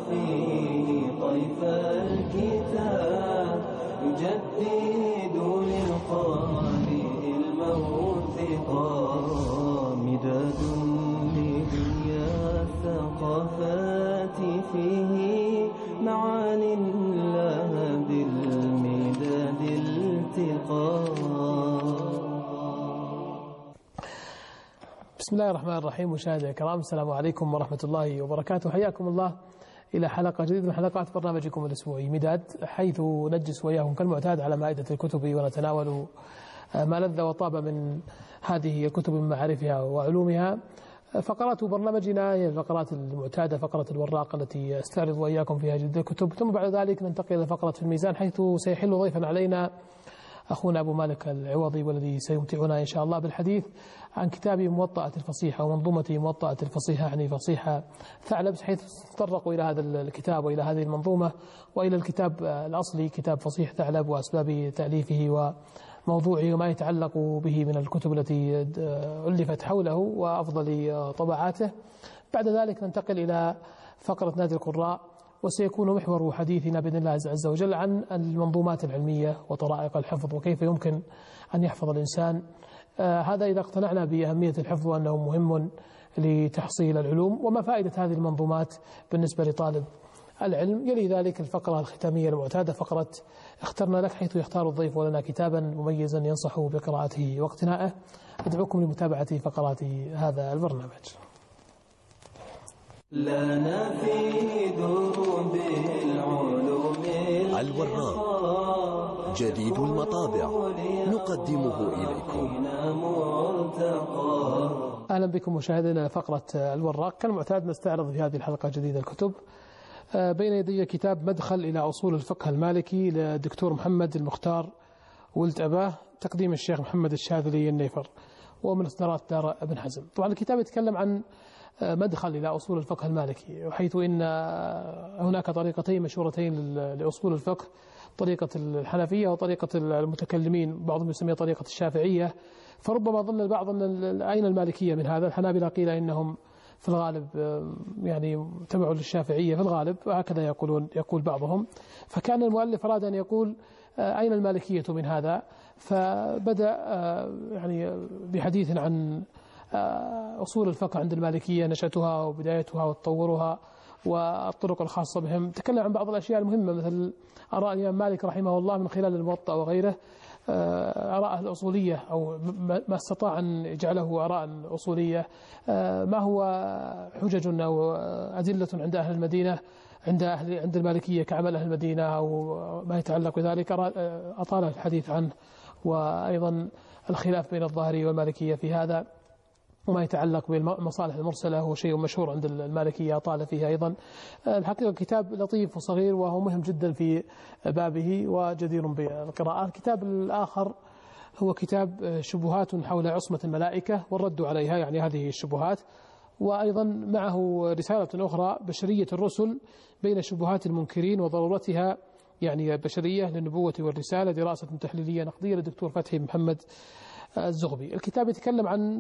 فيه طيف الكتاب يجدد للقارئ الموثقا مداد لدنيا الثقافات فيه معان لها بالمداد التقا. بسم الله الرحمن الرحيم. مشاهدينا الكرام، السلام عليكم ورحمة الله وبركاته. حياكم الله إلى حلقة جديدة من حلقات برنامجكم الأسبوعي مداد، حيث نجلس وإياكم كالمعتاد على مائدة الكتب ونتناول ما لذ وطاب من هذه الكتب من معارفها وعلومها. فقرات برنامجنا هي الفقرات المعتادة، فقرة الوراق التي استعرض وإياكم فيها جديد الكتب، ثم بعد ذلك ننتقل إلى فقرة في الميزان، حيث سيحل ضيفا علينا أخونا أبو مالك العوضي، والذي سيمتعنا إن شاء الله بالحديث عن كتاب موطأة الفصيحة ومنظومة موطأة الفصيحة، يعني فصيحة ثعلب، حيث تطرقوا إلى هذا الكتاب وإلى هذه المنظومة وإلى الكتاب الأصلي كتاب فصيح ثعلب وأسباب تأليفه وموضوعه وما يتعلق به من الكتب التي ألفت حوله وأفضل طبعاته. بعد ذلك ننتقل إلى فقرة نادي القراء، وسيكون محور حديثنا بإذن الله عز وجل عن المنظومات العلمية وطرائق الحفظ وكيف يمكن أن يحفظ الإنسان. هذا إذا اقتنعنا بأهمية الحفظ وأنه مهم لتحصيل العلوم، وما فائدة هذه المنظومات بالنسبة لطالب العلم. يلي ذلك الفقرة الختامية المعتادة، فقرة اخترنا لك، حيث يختار الضيف لنا كتابا مميزا ينصح بقراءته واقتنائه. أدعوكم لمتابعة فقرات هذا البرنامج. لنا في دروب العلوم الوراق جديد المطابع نقدمه إليكم. أهلا بكم مشاهدينا فقرة الوراق. كالمعتاد نستعرض في هذه الحلقة جديد الكتب. بين يدي كتاب مدخل إلى أصول الفقه المالكي للدكتور محمد المختار ولد أباه، تقديم الشيخ محمد الشاذلي النيفر، ومن إصدارات دار ابن حزم. طبعا الكتاب يتكلم عن مدخل إلى أصول الفقه المالكي، وحيث إن هناك طريقتين مشهورتين لأصول الفقه، طريقة الحنفية وطريقة المتكلمين، بعضهم يسميها طريقة الشافعية. فربما ظن البعض أن أين المالكية من هذا؟ الحنابلة قيل إنهم في الغالب يعني تبعوا للشافعية في الغالب، وهكذا يقول بعضهم. فكان المؤلف أراد أن يقول أين المالكية من هذا؟ فبدأ يعني بحديث عن أصول الفقه عند المالكية، نشأتها وبدايتها وتطورها والطرق الخاصة بهم. تكلم عن بعض الأشياء المهمة، مثل آراء الإمام مالك رحمه الله من خلال الموطأ وغيره، آراء الأصولية أو ما استطاع أن يجعله آراء أصولية، ما هو حجج أو أدلة عند أهل المدينة عند المالكية كعمل أهل المدينة أو ما يتعلق بذلك، أطال الحديث عنه، وأيضا الخلاف بين الظاهري والمالكية في هذا، وما يتعلق بالمصالح المرسلة هو شيء مشهور عند المالكية طال فيه أيضا. الحقيقة كتاب لطيف وصغير وهو مهم جدا في بابه وجدير بالقراءة. الكتاب الآخر هو كتاب شبهات حول عصمة الملائكة والرد عليها، يعني هذه الشبهات، وأيضا معه رسالة أخرى بشرية الرسل بين شبهات المنكرين وضرورتها، يعني بشرية للنبوة والرسالة، دراسة تحليلية نقدية للدكتور فتحي محمد الزغبي. الكتاب يتكلم عن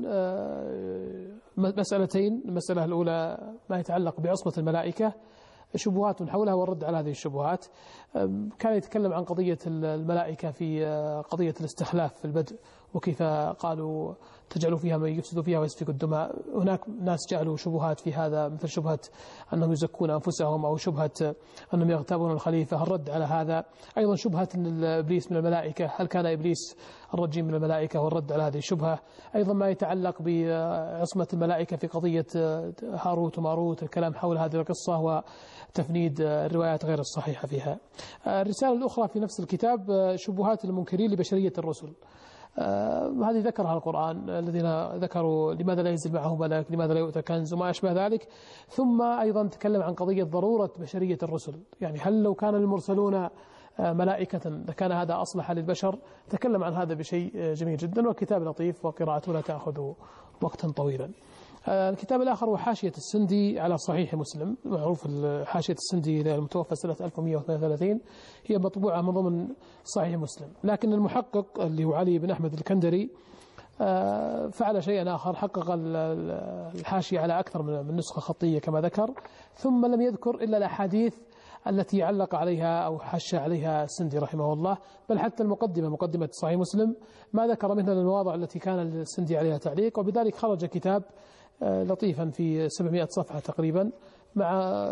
مسألتين. المسألة الأولى ما يتعلق بعصمة الملائكة، شبهات حولها والرد على هذه الشبهات. كان يتكلم عن قضية الملائكة في قضية الاستخلاف في البدء، وكيف قالوا تجعلوا فيها من يفسد فيها ويسفك الدماء. هناك ناس جعلوا شبهات في هذا، مثل شبهة أنهم يزكون أنفسهم، أو شبهة أنهم يغتابون الخليفة، الرد على هذا. أيضا شبهة أن إبليس من الملائكة، هل كان إبليس الرجيم من الملائكة، والرد على هذه الشبهة. أيضا ما يتعلق بعصمة الملائكة في قضية هاروت وماروت، الكلام حول هذه القصة وتفنيد الروايات غير الصحيحة فيها. الرسالة الأخرى في نفس الكتاب شبهات المنكرين لبشرية الرسل. هذه ذكرها القرآن، الذين ذكروا لماذا لا ينزل معه ملك، لماذا لا يؤتى كنز وما أشبه ذلك. ثم أيضا تكلم عن قضية ضرورة بشرية الرسل، يعني هل لو كان المرسلون ملائكة لكان هذا أصلح للبشر. تكلم عن هذا بشيء جميل جدا، وكتاب لطيف وقراءته لا تأخذ وقتا طويلا. الكتاب الآخر هو حاشية السندي على صحيح مسلم، معروف حاشية السندي المتوفى سنة 1138، هي مطبوعة من ضمن صحيح مسلم، لكن المحقق اللي هو علي بن أحمد الكندري فعل شيئا آخر، حقق الحاشية على أكثر من نسخة خطية كما ذكر، ثم لم يذكر إلا الأحاديث التي علق عليها أو حشى عليها السندي رحمه الله، بل حتى مقدمة صحيح مسلم ما ذكر منها المواضع التي كان السندي عليها تعليق، وبذلك خرج كتاب لطيفا في 700 صفحة تقريبا مع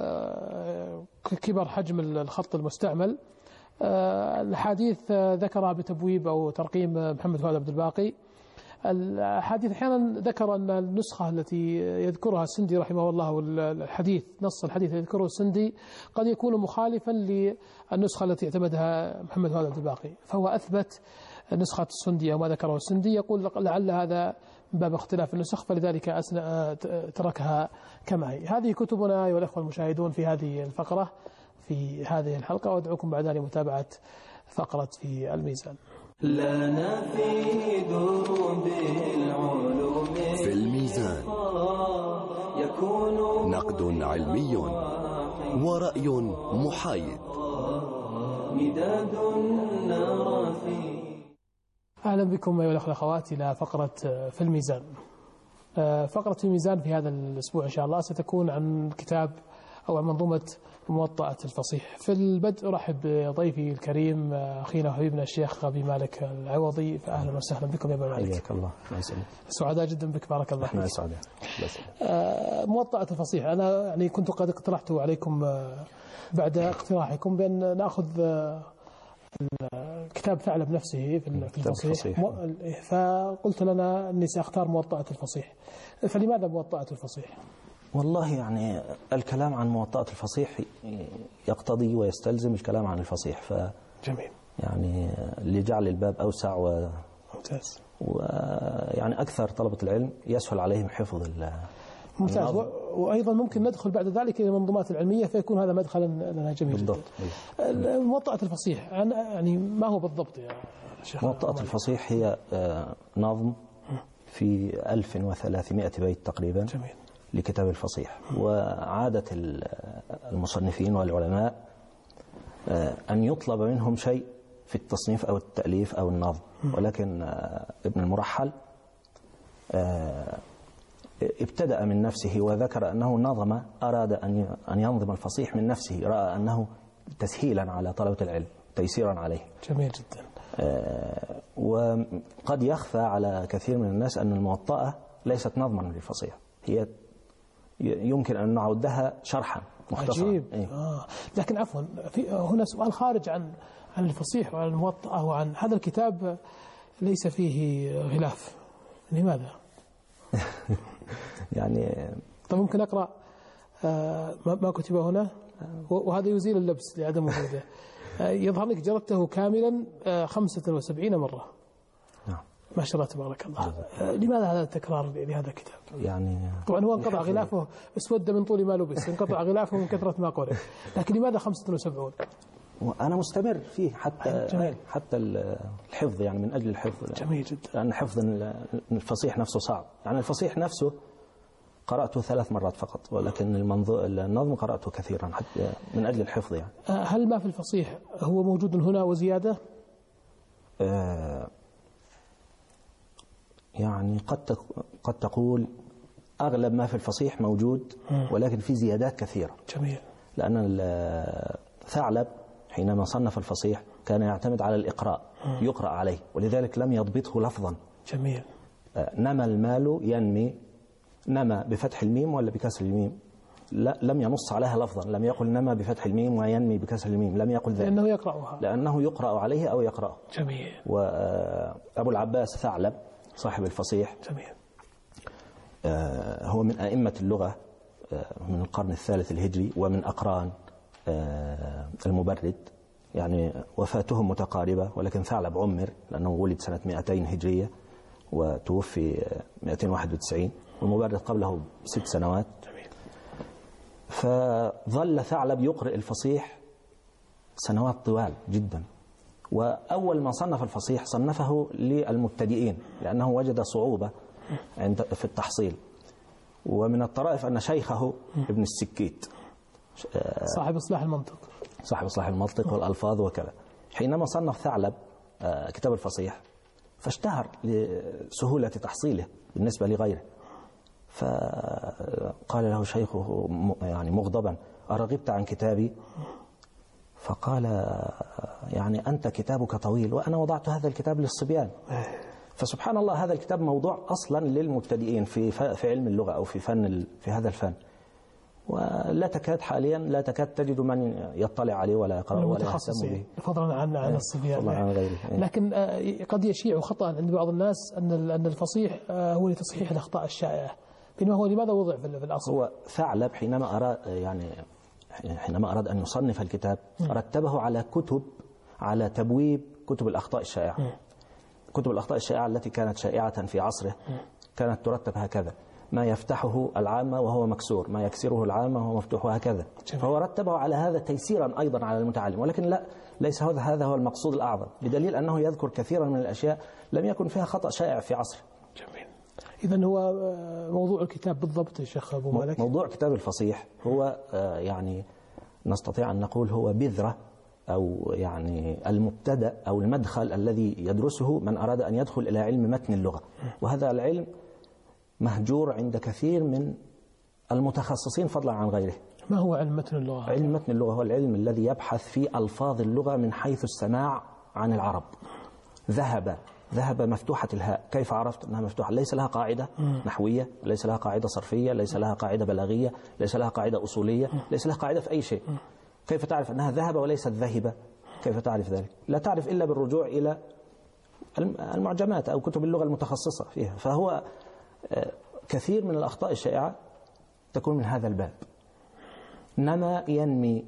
كبر حجم الخط المستعمل. الحديث ذكرها بتبويب أو ترقيم محمد فؤاد عبد الباقي. الحديث أحيانا ذكر أن النسخة التي يذكرها السندي رحمه الله والحديث نص الحديث يذكره السندي قد يكون مخالفا للنسخة التي اعتمدها محمد فؤاد عبد الباقي، فهو أثبت نسخة السندي أو ما ذكره السندي، يقول لعل هذا من باب اختلاف النسخ فلذلك تركها كما هي. هذه كتبنا أيها الأخوة المشاهدون في هذه الفقرة في هذه الحلقة، وأدعوكم بعد لمتابعة فقرة في الميزان. لنا في دروب العلوم في الميزان يكون نقد علمي ورأي محايد. مداد النار في. أهلا بكم أيها الأخوة والأخوات إلى فقرة في الميزان. فقرة في الميزان في هذا الأسبوع إن شاء الله ستكون عن كتاب أو عن منظومة موطأة الفصيح. في البدء أرحب بضيفي الكريم أخينا وحبيبنا الشيخ أبي مالك العوضي، فأهلا وسهلا بكم يا أبي مالك. حياك الله. سعداء جدا بك، بارك الله فيك. احنا سعداء. موطأة الفصيح أنا يعني كنت قد اقترحته عليكم بعد اقتراحكم بأن نأخذ كتاب ثعلب نفسه في الفصيح، فقلت لنا أني سأختار موطأة الفصيح. فلماذا موطأة الفصيح؟ والله يعني الكلام عن موطأة الفصيح يقتضي ويستلزم الكلام عن الفصيح، جميل. يعني لجعل الباب أوسع ممتاز. ويعني أكثر طلبة العلم يسهل عليهم حفظ ممتاز. وأيضا ممكن ندخل بعد ذلك إلى المنظومات العلمية فيكون هذا مدخلا لنا جميل بالضبط. موطأة الفصيح يعني ما هو بالضبط يا شيخ؟ موطأة الفصيح هي نظم في 1300 بيت تقريبا. جميل. لكتاب الفصيح. وعادة المصنفين والعلماء أن يطلب منهم شيء في التصنيف أو التأليف أو النظم، ولكن ابن المرحل ابتدأ من نفسه وذكر أنه نظم، أراد أن ينظم الفصيح من نفسه، رأى أنه تسهيلا على طلبة العلم، تيسيرا عليه. جميل جدا. وقد يخفى على كثير من الناس أن الموطأة ليست نظما للفصيح، هي يمكن أن نعدها شرحا مختصرا. عجيب. لكن عفوا هنا سؤال خارج عن الفصيح وعن الموطأة وعن هذا الكتاب، ليس فيه غلاف، لماذا؟ يعني طب ممكن أقرأ ما كتب هنا، وهذا يزيل اللبس لعدم وجوده. يظهر لك جردته كاملا 75 مرة. نعم. ما شاء الله تبارك الله. لماذا هذا التكرار لهذا الكتاب؟ يعني طبعا هو انقطع غلافه، اسود من طول ما لبس، انقطع غلافه من كثرة ما قرأ، لكن لماذا 75؟ وأنا مستمر فيه حتى الحفظ، يعني من أجل الحفظ. جميل جدا. لأن حفظ الفصيح نفسه صعب، يعني الفصيح نفسه قرأته 3 مرات فقط، ولكن النظم قرأته كثيرا حتى من أجل الحفظ. يعني هل ما في الفصيح هو موجود هنا وزيادة؟ يعني قد تقول أغلب ما في الفصيح موجود، ولكن في زيادات كثيرة. جميل. لأن ثعلب حينما صنف الفصيح كان يعتمد على الإقراء، يقرأ عليه، ولذلك لم يضبطه لفظا. جميل. نمى المال ينمي، نمى بفتح الميم ولا بكسر الميم؟ لا، لم ينص عليها لفظا، لم يقل نمى بفتح الميم وينمي بكسر الميم، لم يقل ذلك، لأنه يقرأ عليه أو يقرأه. جميل. وأبو العباس ثعلب صاحب الفصيح، جميل، هو من أئمة اللغة من القرن الثالث الهجري، ومن أقران المبرد، يعني وفاتهم متقاربة، ولكن ثعلب عمر لأنه ولد سنة 200 هجرية وتوفي 291، والمبرد قبله ب6 سنوات. جميل. فظل ثعلب يقرئ الفصيح سنوات طوال جدا، وأول ما صنف الفصيح صنفه للمبتدئين لأنه وجد صعوبة في التحصيل. ومن الطرائف أن شيخه ابن السكيت صاحب إصلاح المنطق والألفاظ وكذا، حينما صنف ثعلب كتاب الفصيح فاشتهر لسهولة تحصيله بالنسبة لغيره. فقال له شيخه يعني مغضبا: أرغبت عن كتابي؟ فقال: يعني أنت كتابك طويل وأنا وضعت هذا الكتاب للصبيان. فسبحان الله، هذا الكتاب موضوع أصلا للمبتدئين في علم اللغة أو في هذا الفن، ولا تكاد حاليا لا تكاد تجد من يطلع عليه ولا يقرأ ولا يهتم به، فضلا عن الصبيان، فضلا عن غيره. لكن قد يشيع خطأ عند بعض الناس أن الفصيح هو لتصحيح الأخطاء الشائعة، بينما هو لماذا وضع في الأصل؟ هو ثعلب حينما أراد أن يصنف الكتاب رتبه على تبويب كتب الأخطاء الشائعة. كتب الأخطاء الشائعة التي كانت شائعة في عصره كانت ترتب هكذا: ما يفتحه العامة وهو مكسور، ما يكسره العامة وهو مفتوح، وهكذا. فهو رتبه على هذا تيسيرا أيضا على المتعلم، ولكن لا، ليس هذا هو المقصود الأعظم، بدليل أنه يذكر كثيرا من الأشياء لم يكن فيها خطأ شائع في عصره. جميل. إذن هو موضوع الكتاب بالضبط يا شيخ أبو مالك؟ موضوع كتاب الفصيح هو يعني نستطيع أن نقول هو بذرة أو يعني المبتدأ أو المدخل الذي يدرسه من أراد أن يدخل إلى علم متن اللغة، وهذا العلم مهجور عند كثير من المتخصصين فضلا عن غيره. ما هو علم متن اللغة؟ علم متن اللغة هو العلم الذي يبحث في ألفاظ اللغة من حيث السماع عن العرب. ذهب مفتوحة الهاء، كيف عرفت أنها مفتوحة؟ ليس لها قاعدة نحوية، ليس لها قاعدة صرفية، ليس لها قاعدة بلاغية، ليس لها قاعدة أصولية، ليس لها قاعدة في أي شيء. كيف تعرف أنها ذهب وليست ذهبة؟ كيف تعرف ذلك؟ لا تعرف إلا بالرجوع إلى المعجمات أو كتب اللغة المتخصصة فيها. فهو كثير من الأخطاء الشائعة تكون من هذا الباب. إنما ينمي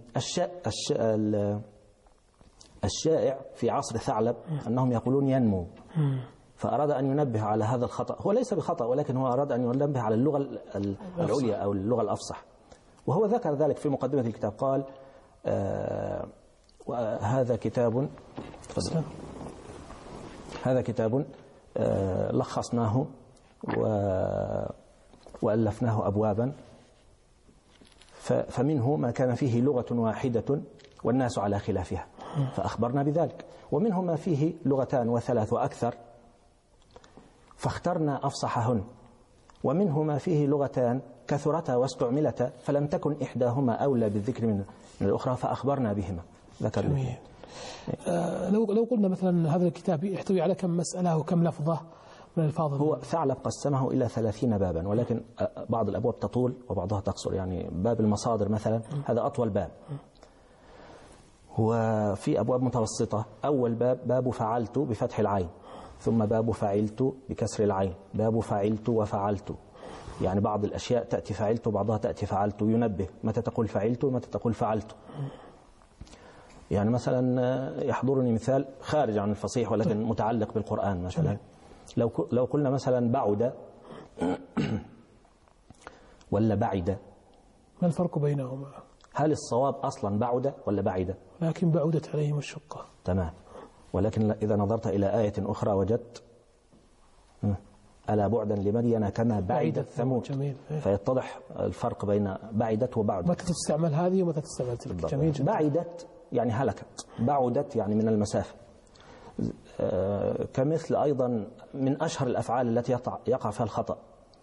الشائع في عصر ثعلب أنهم يقولون ينمو، فأراد أن ينبه على هذا الخطأ. هو ليس بخطأ، ولكن هو أراد أن ينبه على اللغة العليا أو اللغة الأفصح، وهو ذكر ذلك في مقدمة الكتاب. قال: هذا كتاب لخصناه وألفناه أبوابا، فمنه ما كان فيه لغة واحدة والناس على خلافها فأخبرنا بذلك، ومنه ما فيه لغتان وثلاث وأكثر فاخترنا أفصحهن، ومنه ما فيه لغتان كثرتا واستعملتا فلم تكن إحداهما أولى بالذكر من الأخرى فأخبرنا بهما. ذكر جميل. لو قلنا مثلا هذا الكتاب يحتوي على كم مسألة وكم لفظة من الفاظ؟ هو ثعلب قسمه إلى 30 بابا، ولكن بعض الأبواب تطول وبعضها تقصر. يعني باب المصادر مثلا هذا أطول باب، وفي أبواب متوسطة. أول باب فعلت بفتح العين، ثم باب فعلت بكسر العين، باب فعلت وفعلت. يعني بعض الأشياء تأتي فعلت وبعضها تأتي فعلت، ينبه متى تقول فعلت ومتى تقول فعلت. يعني مثلا يحضرني مثال خارج عن الفصيح ولكن متعلق بالقرآن. مثلا لو قلنا مثلا بعد ولا بعد، ما الفرق بينهما؟ هل الصواب أصلا بعد ولا بعد؟ لكن بعدت عليهم الشقة. تمام. ولكن إذا نظرت إلى آية أخرى وجدت ألا بعدا لمدين كما بعدت ثمود. جميل. فيتضح الفرق بين بعدت وبعد. متى تستعمل هذه ومتى تستعمل تلك. جميل جدا. بعدت يعني هلكت، بعدت يعني من المسافة. كمثل أيضا من أشهر الأفعال التي يقع فيها الخطأ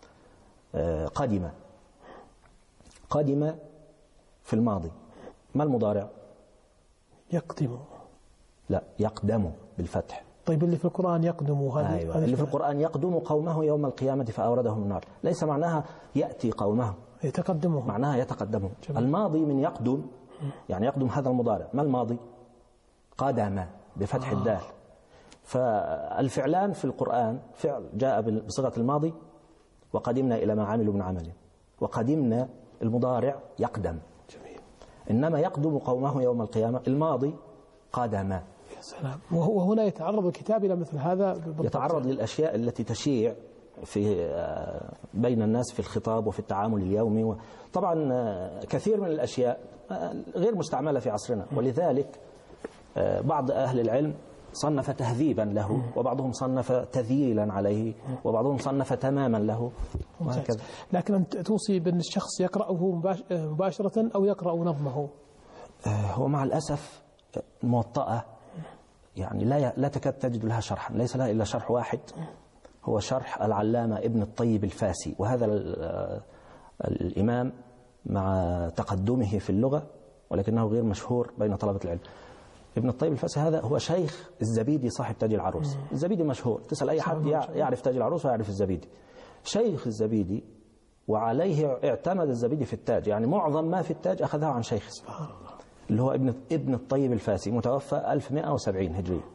قدم في الماضي. ما المضارع؟ يقدم. لا، يقدم بالفتح. طيب اللي في القرآن يقدم هذه. أيوة. اللي في القرآن يقدم قومه يوم القيامة فأوردهم النار، ليس معناها يأتي قومه، يتقدمه، معناها يتقدمه. جميل. الماضي من يقدم، يعني يقدم هذا المضارع. ما الماضي؟ قدم بفتح الدال. فالفعلان في القرآن فعل جاء بصيغة الماضي، وقدمنا إلى ما عملوا من عمل، وقدمنا المضارع يقدم. جميل. إنما يقدم قومه يوم القيامة الماضي قدم. يا سلام. وهنا يتعرض الكتاب إلى مثل هذا بالضبط. يتعرض للأشياء التي تشيع في بين الناس في الخطاب وفي التعامل اليومي. طبعا كثير من الأشياء غير مستعملة في عصرنا، ولذلك بعض أهل العلم صنف تهذيبا له، وبعضهم صنف تذييلا عليه، وبعضهم صنف تماما له، وهكذا. لكن أنت توصي بأن الشخص يقرأه مباشرة أو يقرأ نظمه؟ هو مع الأسف الموطأة يعني لا تكاد تجد لها شرحا، ليس لها إلا شرح واحد، هو شرح العلامة ابن الطيب الفاسي. وهذا الإمام مع تقدمه في اللغة ولكنه غير مشهور بين طلبة العلم. ابن الطيب الفاسي هذا هو شيخ الزبيدي صاحب تاج العروس. الزبيدي مشهور، تسأل أي حد يعرف تاج العروس ويعرف الزبيدي. شيخ الزبيدي وعليه اعتمد الزبيدي في التاج، يعني معظم ما في التاج أخذه عن شيخه اللي هو ابن الطيب الفاسي، متوفى 1170 هجرية.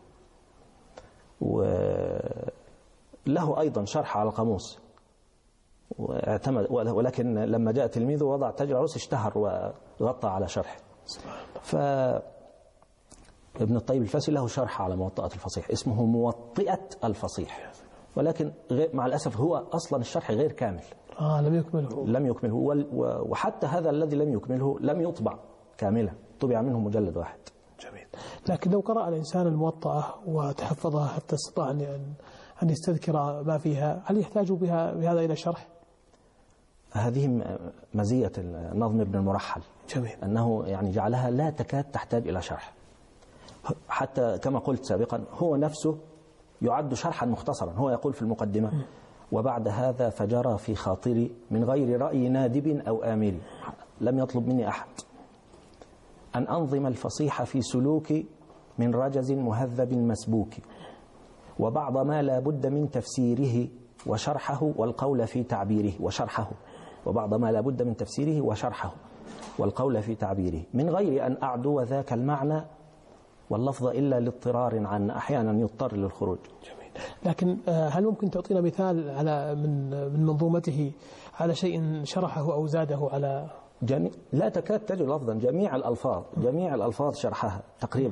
وله أيضا شرح على القاموس واعتمد، ولكن لما جاء تلميذه وضع تاج العروس اشتهر وغطى على شرحه. فابن الطيب الفاسي له شرح على موطئة الفصيح اسمه موطئة الفصيح، ولكن مع الأسف هو أصلا الشرح غير كامل. لم يكمله وحتى هذا الذي لم يكمله لم يطبع كاملا، طبع منه مجلد واحد. جميل. لكن لو قرأ الإنسان الموطأة وتحفظها حتى استطاع أن يستذكر ما فيها، هل يحتاج بهذا إلى شرح؟ هذه مزية النظم ابن المرحل. جميل. أنه يعني جعلها لا تكاد تحتاج إلى شرح، حتى كما قلت سابقا هو نفسه يعد شرحا مختصرا. هو يقول في المقدمة: وبعد هذا فجرى في خاطري من غير رأي نادب أو آمر، لم يطلب مني أحد، أن أنظم الفصيح في سلوكي من رجز مهذب مسبوك، وبعض ما لا بد من تفسيره وشرحه والقول في تعبيره وشرحه، وبعض ما لا بد من تفسيره وشرحه والقول في تعبيره، من غير أن أعدو ذاك المعنى واللفظ إلا لاضطرار عنا، أحيانا يضطر للخروج. جميل. لكن هل ممكن تعطينا مثال على من منظومته على شيء شرحه أو زاده على لا تكاد تجد لفظا، جميع الألفاظ شرحها تقريبا.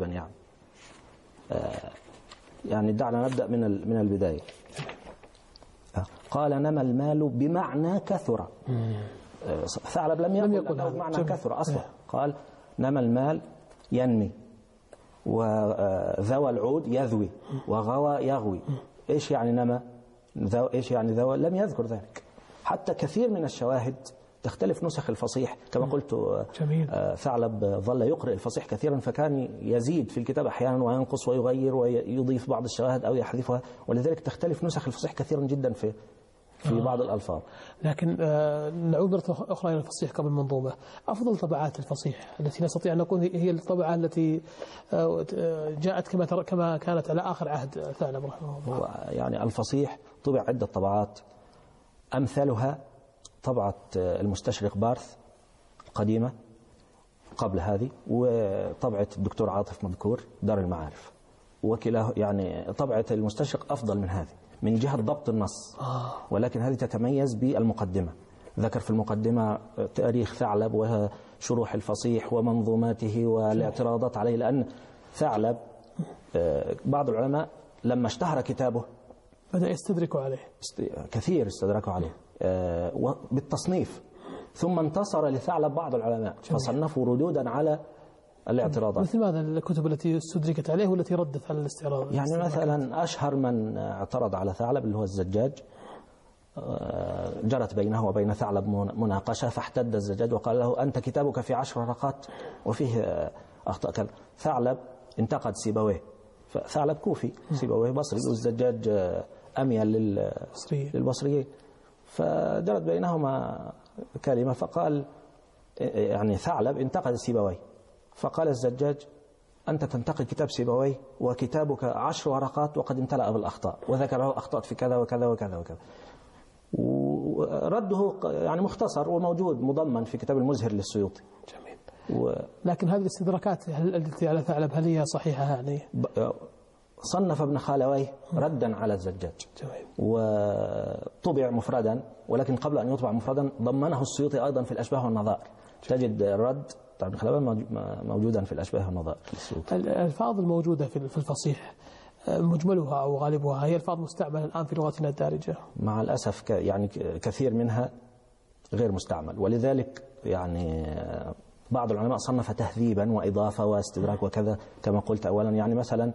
يعني دعنا نبدأ من البداية. قال: نما المال بمعنى كثر. ثعلب لم يقل له بمعنى كثر أصلا. قال: نما المال ينمي، وذوى العود يذوي، وغوى يغوي. إيش يعني نما؟ إيش يعني ذوى؟ لم يذكر ذلك. حتى كثير من الشواهد تختلف نسخ الفصيح كما قلت. ثعلب ظل يقرأ الفصيح كثيرا، فكان يزيد في الكتاب أحيانا وينقص ويغير ويضيف بعض الشواهد أو يحذفها، ولذلك تختلف نسخ الفصيح كثيرا جدا في بعض الألفاظ. لكن نعود مرة أخرى إلى الفصيح قبل المنظومة. أفضل طبعات الفصيح التي نستطيع أن نقول هي الطبعة التي جاءت كما كانت على آخر عهد ثعلب رحمه الله. يعني الفصيح طبع عدة طبعات، أمثلها طبعة المستشرق بارث القديمة قبل هذه، وطبعة الدكتور عاطف مذكور دار المعارف، وكلاه يعني طبعة المستشرق أفضل من هذه من جهة ضبط النص، ولكن هذه تتميز بالمقدمة. ذكر في المقدمة تاريخ ثعلب وشروح الفصيح ومنظوماته والاعتراضات عليه، لأن ثعلب بعض العلماء لما اشتهر كتابه بدأ يستدركوا عليه، كثير استدركوا عليه بالتصنيف، ثم انتصر لثعلب بعض العلماء فصنفوا ردودا على الاعتراضات. مثل ماذا الكتب التي استدركت عليه والتي ردت على الاستعراض؟ يعني مثلا أشهر من اعترض على ثعلب اللي هو الزجاج. جرت بينه وبين ثعلب مناقشة، فاحتد الزجاج وقال له: أنت كتابك في 10 ورقات وفيه أخطاء كذا. ثعلب انتقد سيبويه، فثعلب كوفي، سيبويه بصري، والزجاج أميل للبصريين، فجرت بينهما كلمة، فقال يعني ثعلب انتقد سيبويه، فقال الزجاج: أنت تنتقد كتاب سيبويه وكتابك 10 ورقات وقد امتلأ بالأخطاء، وذكر له أخطاء في كذا وكذا وكذا وكذا. ورده يعني مختصر وموجود مضمن في كتاب المزهر للسيوطي. جميل. لكن هذه الاستدراكات التي على ثعلب هل هي صحيحة؟ يعني صنف ابن خالويه ردا على الزجاج. جميل. وطبع مفردا، ولكن قبل أن يطبع مفردا ضمنه السيوطي أيضا في الأشباه والنظائر. تجد الرد طبعا ابن خالويه موجودا في الأشباه والنظائر. الألفاظ الموجودة في الفصيح مجملها أو غالبها هي ألفاظ مستعملة الآن في لغتنا الدارجة؟ مع الأسف يعني كثير منها غير مستعمل، ولذلك يعني بعض العلماء صنف تهذيبا وإضافة واستدراك وكذا كما قلت أولا. يعني مثلا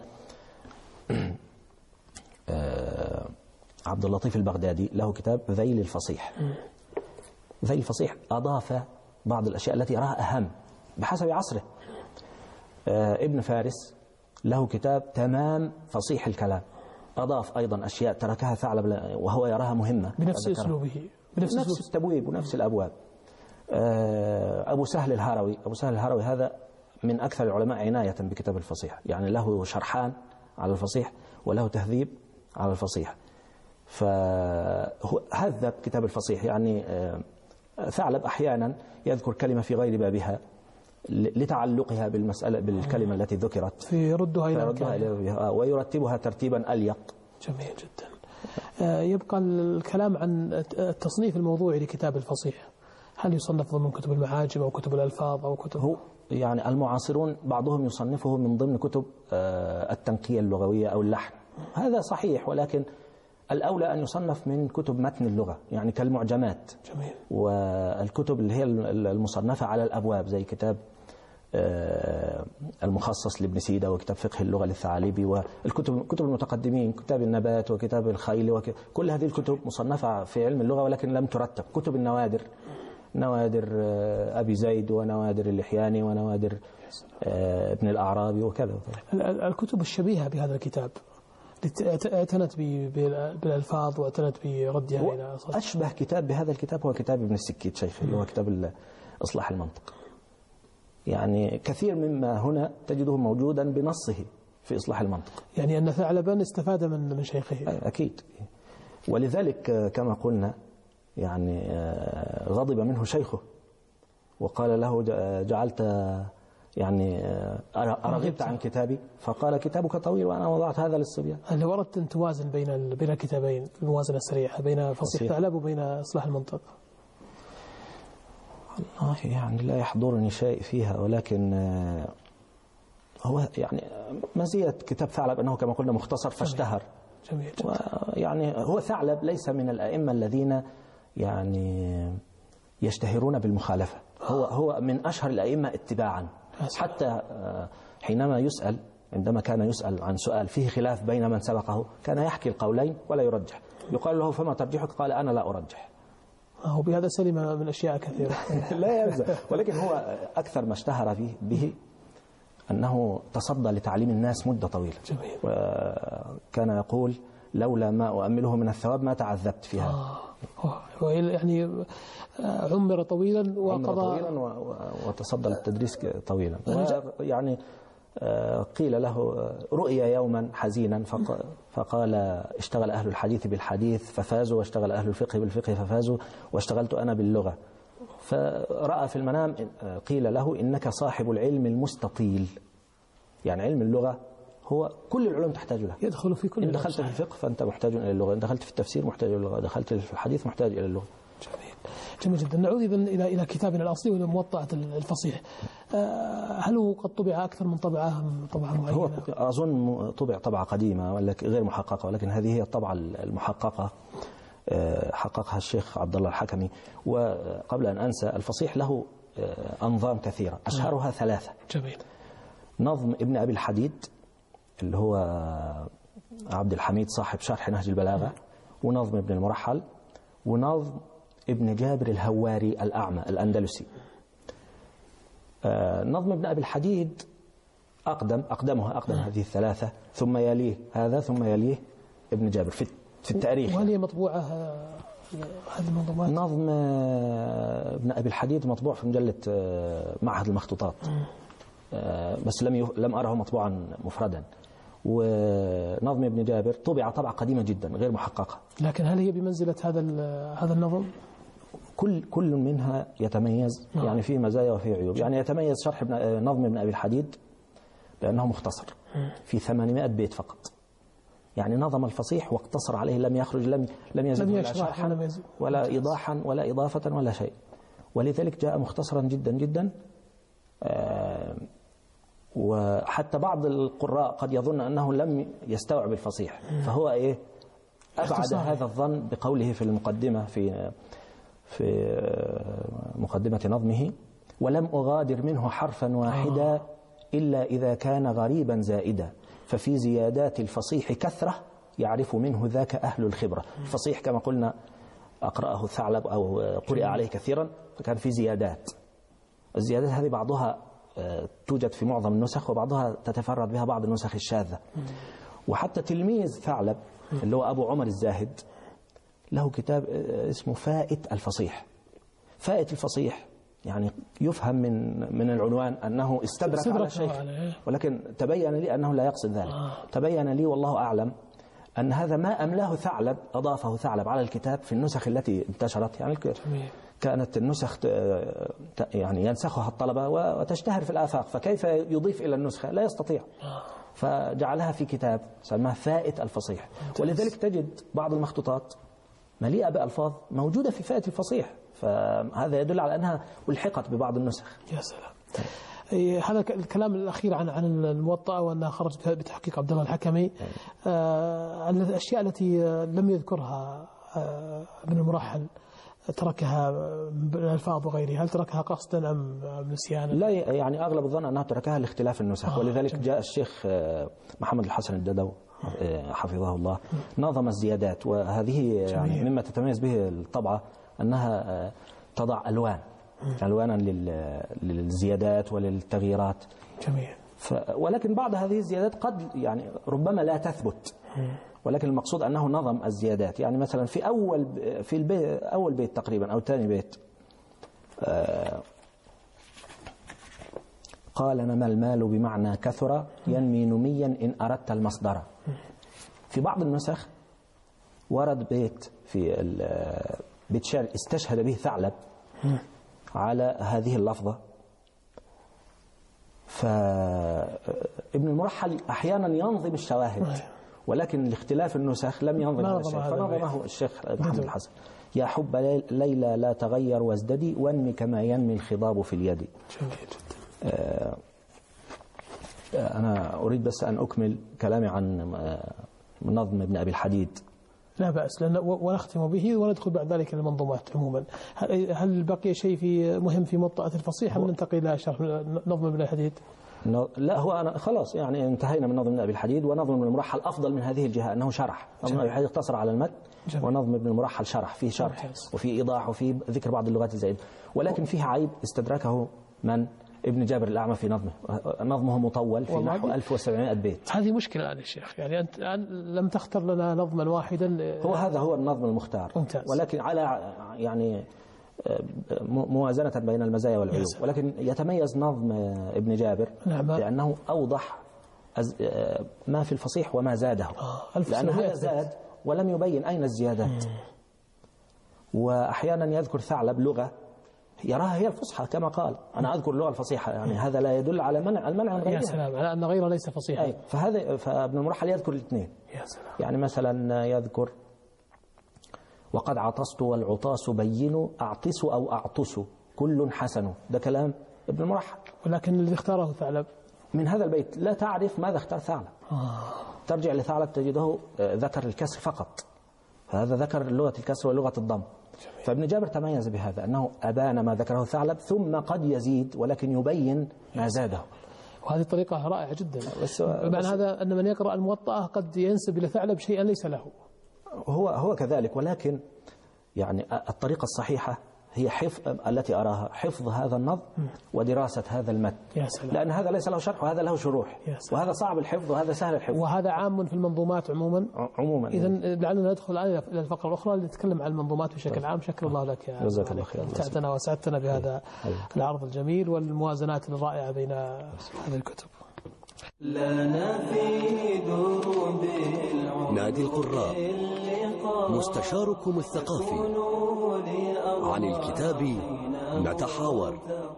عبد اللطيف البغدادي له كتاب ذيل الفصيح. ذيل الفصيح أضاف بعض الأشياء التي يراها أهم بحسب عصره. ابن فارس له كتاب تمام فصيح الكلام، أضاف أيضا أشياء تركها ثعلب وهو يراها مهمة بنفس أسلوبه، بنفس التبويب ونفس الأبواب. أبو سهل الهروي، أبو سهل الهروي هذا من أكثر العلماء عناية بكتاب الفصيح، يعني له شرحان على الفصيح وله تهذيب على الفصيح، فهذب كتاب الفصيح. يعني ثعلب أحيانا يذكر كلمة في غير بابها لتعلقها بالمسألة بالكلمة التي ذكرت فيردها إلى ويرتبها ترتيبا أليق. جميل جدا. يبقى الكلام عن التصنيف الموضوعي لكتاب الفصيح، هل يصنف ضمن كتب المعاجم أو كتب الألفاظ أو كتب؟ هو يعني المعاصرون بعضهم يصنفه من ضمن كتب التنقية اللغوية أو اللحن، هذا صحيح، ولكن الأولى أن يصنف من كتب متن اللغة، يعني كالمعجمات. جميل. والكتب اللي هي المصنفة على الأبواب زي كتاب المخصص لابن سيدة وكتاب فقه اللغة للثعالبي، والكتب كتب المتقدمين، كتاب النبات وكتاب الخيل كل هذه الكتب مصنفة في علم اللغة ولكن لم ترتب. كتب النوادر، نوادر أبي زيد ونوادر اللحياني ونوادر ابن الأعرابي وكذا. الكتب الشبيهة بهذا الكتاب اعتنت بالألفاظ واعتنت بردها إلى أصل. أشبه كتاب بهذا الكتاب هو كتاب ابن السكيت شيخي، اللي هو كتاب إصلاح المنطق. يعني كثير مما هنا تجده موجودا بنصه في إصلاح المنطق. يعني أن ثعلبا استفاد من شيخه. أكيد. ولذلك كما قلنا يعني غضب منه شيخه وقال له جعلت يعني أرغبت عن كتابي، فقال كتابك طويل وأنا وضعت هذا للصبيان. هل وردت أن توازن بين الكتابين في الموازنة السريعة بين فصيح ثعلب وبين إصلاح المنطق؟ والله يعني لا يحضرني شيء فيها، ولكن هو يعني مزية كتاب ثعلب أنه كما قلنا مختصر فاشتهر. جميل. يعني هو ثعلب ليس من الأئمة الذين يعني يشتهرون بالمخالفة، هو من أشهر الأئمة اتباعا. حتى حينما يسأل، عندما كان يسأل عن سؤال فيه خلاف بين من سبقه كان يحكي القولين ولا يرجح. يقال له فما ترجحك؟ قال أنا لا أرجح. هو بهذا سلم من أشياء كثيرة. لا يلزم، ولكن هو أكثر ما اشتهر به أنه تصدى لتعليم الناس مدة طويلة. جميل. وكان يقول لولا ما أؤمله من الثواب ما تعذبت فيها. يعني عمر طويلا وقضى وتصدى للتدريس طويلا. يعني قيل له رؤي يوما حزينا فقال اشتغل أهل الحديث بالحديث ففازوا، واشتغل أهل الفقه بالفقه ففازوا، واشتغلت أنا باللغة. فرأى في المنام قيل له إنك صاحب العلم المستطيل، يعني علم اللغة هو كل العلوم تحتاج له، يدخل في كل. إن دخلت في الفقه فأنت محتاج إلى اللغة، إن دخلت في التفسير محتاج إلى اللغة، دخلت في الحديث محتاج إلى اللغة. جميل جدا. نعود إذن إلى كتابنا الأصلي وإلى موطأة الفصيح. هل هو قد طبع أكثر من طبعة معينة؟ هو أظن طبع طبعة قديمة غير محققة، ولكن هذه هي الطبعة المحققة حققها الشيخ عبد الله الحكمي. وقبل أن أنسى، الفصيح له أنظام كثيرة أشهرها 3. جميل. نظم ابن أبي الحديد اللي هو عبد الحميد صاحب شرح نهج البلاغة، ونظم ابن المرحل، ونظم ابن جابر الهواري الأعمى الأندلسي. نظم ابن أبي الحديد أقدمها هذه 3، ثم يليه هذا، ثم يليه ابن جابر في التاريخ. وهل هي مطبوعة هذه المنظومات؟ نظم ابن أبي الحديد مطبوع في مجلة معهد المخطوطات، بس لم أره مطبوعا مفردا. ونظم ابن جابر طبع طبعة قديمة جدا غير محققة. لكن هل هي بمنزلة هذا النظم؟ كل منها يتميز، يعني فيه مزايا وفيه عيوب. يعني يتميز شرح نظم ابن أبي الحديد بأنه مختصر في 800 بيت فقط، يعني نظم الفصيح واقتصر عليه، لم يخرج لم يزد ولا شرحا ولا إيضاحا ولا إضافة ولا شيء، ولذلك جاء مختصرا جدا جدا. وحتى بعض القراء قد يظن أنه لم يستوعب الفصيح، فهو أبعد هذا الظن بقوله في المقدمة في مقدمة نظمه: ولم أغادر منه حرفا واحدا إلا إذا كان غريبا زائدا، ففي زيادات الفصيح كثرة يعرف منه ذاك أهل الخبرة. الفصيح كما قلنا أقرأه الثعلب أو قرئ عليه كثيرا، فكان في زيادات. الزيادات هذه بعضها توجد في معظم النسخ، وبعضها تتفرد بها بعض النسخ الشاذة. وحتى تلميذ ثعلب اللي هو أبو عمر الزاهد له كتاب اسمه فائت الفصيح. فائت الفصيح يعني يفهم من العنوان أنه استدرك على شيخ، ولكن تبين لي أنه لا يقصد ذلك. تبين لي والله أعلم أن هذا ما أملاه ثعلب أضافه ثعلب على الكتاب في النسخ التي انتشرت. يعني كانت النسخ يعني ينسخها الطلبة وتشتهر في الآفاق، فكيف يضيف إلى النسخة؟ لا يستطيع. فجعلها في كتاب سماه فائت الفصيح. ولذلك تجد بعض المخطوطات مليئة بألفاظ موجودة في فائت الفصيح، فهذا يدل على أنها ألحقت ببعض النسخ. يا سلام. هذا الكلام الأخير عن الموطأ وأنها خرجت بتحقيق عبد الله الحكمي، الأشياء التي لم يذكرها ابن المرحل تركها بالألفاظ وغيرها، هل تركها قصدا أم نسيانا؟ لا، يعني أغلب الظن أنها تركها لاختلاف النسخ. ولذلك جاء الشيخ محمد الحسن الددو حفظه الله نظم الزيادات، وهذه يعني مما تتميز به الطبعة أنها تضع ألوانا للزيادات وللتغييرات. جميل. ولكن بعض هذه الزيادات قد يعني ربما لا تثبت، ولكن المقصود أنه نظم الزيادات. يعني مثلا في أول بيت تقريبا أو ثاني بيت قال نما المال بمعنى كثر ينمي نميا إن أردت المصدر. في بعض النسخ ورد بيت في بيت شعر استشهد به ثعلب على هذه اللفظة. فابن المرحل أحيانا ينظم الشواهد، ولكن لاختلاف النسخ لم ينظم هذا الشيء، فنظمه الشيخ محمد الحسن. يا حب ليلى لا تغير وازددي وانمي كما ينمي الخضاب في اليد. أنا أريد بس أن أكمل كلامي عن نظم ابن أبي الحديد. لا بأس، ونختم به وندخل بعد ذلك المنظومات عموما. هل بقي شيء مهم في موطأة الفصيح أم ننتقل إلى شرح نظم ابن الحديد؟ لا، هو أنا خلاص يعني انتهينا من نظم ابن أبي الحديد. ونظم ابن المرحل أفضل من هذه الجهة أنه شرح. نظم ابن الحديد اقتصر على المتن، ونظم ابن المرحل شرح، فيه شرح وفيه إيضاح وفيه ذكر بعض اللغات الزائدة، ولكن فيه عيب استدركه من ابن جابر الأعمى في نظمه مطول في نحو 1700 بيت. هذه مشكلة الآن يا شيخ، يعني أنت لم تختر لنا نظما واحدا. هذا هو النظم المختار. ممتاز. ولكن على يعني موازنة بين المزايا والعيوب. ولكن يتميز نظم ابن جابر لأنه أوضح ما في الفصيح وما زاده، لأن هذا زاد ولم يبين أين الزيادات. وأحيانا يذكر ثعلب لغة يراها هي الفصحى كما قال أنا أذكر اللغة الفصيحة، يعني هذا لا يدل على المنع من غيرها. يا سلام، على أن غيره ليس فصيحا. فابن المرحل يذكر الاثنين. يا سلام. يعني مثلا يذكر وقد عطست والعطاس بين أعطس أو أعطس كل حسن. ده كلام ابن المرحل، ولكن الذي اختاره ثعلب من هذا البيت لا تعرف ماذا اختار ثعلب. ترجع لثعلب تجده ذكر الكسر فقط، فهذا ذكر لغة الكسر ولغة الضم. فابن جابر تميز بهذا أنه أبان ما ذكره ثعلب ثم قد يزيد ولكن يبين ما زاده. وهذه طريقة رائعة جدا. معنى هذا أن من يقرأ الموطأة قد ينسب إلى ثعلب شيئا ليس له. هو كذلك، ولكن يعني الطريقة الصحيحة هي التي أراها حفظ هذا النظم ودراسة هذا المتن. يا سلام. لأن هذا ليس له شرح وهذا له شروح، وهذا صعب الحفظ وهذا سهل الحفظ، وهذا عام في المنظومات عموما. إذن لعلنا ندخل الآن إلى الفقرة الأخرى لنتكلم عن المنظومات بشكل عام. شكر الله لك يا جزاك الله خير، متعتنا وسعدتنا بهذا العرض الجميل والموازنات الرائعة بين هذه الكتب. لنا في دروب نادي القراء مستشاركم الثقافي. عن الكتاب نتحاور.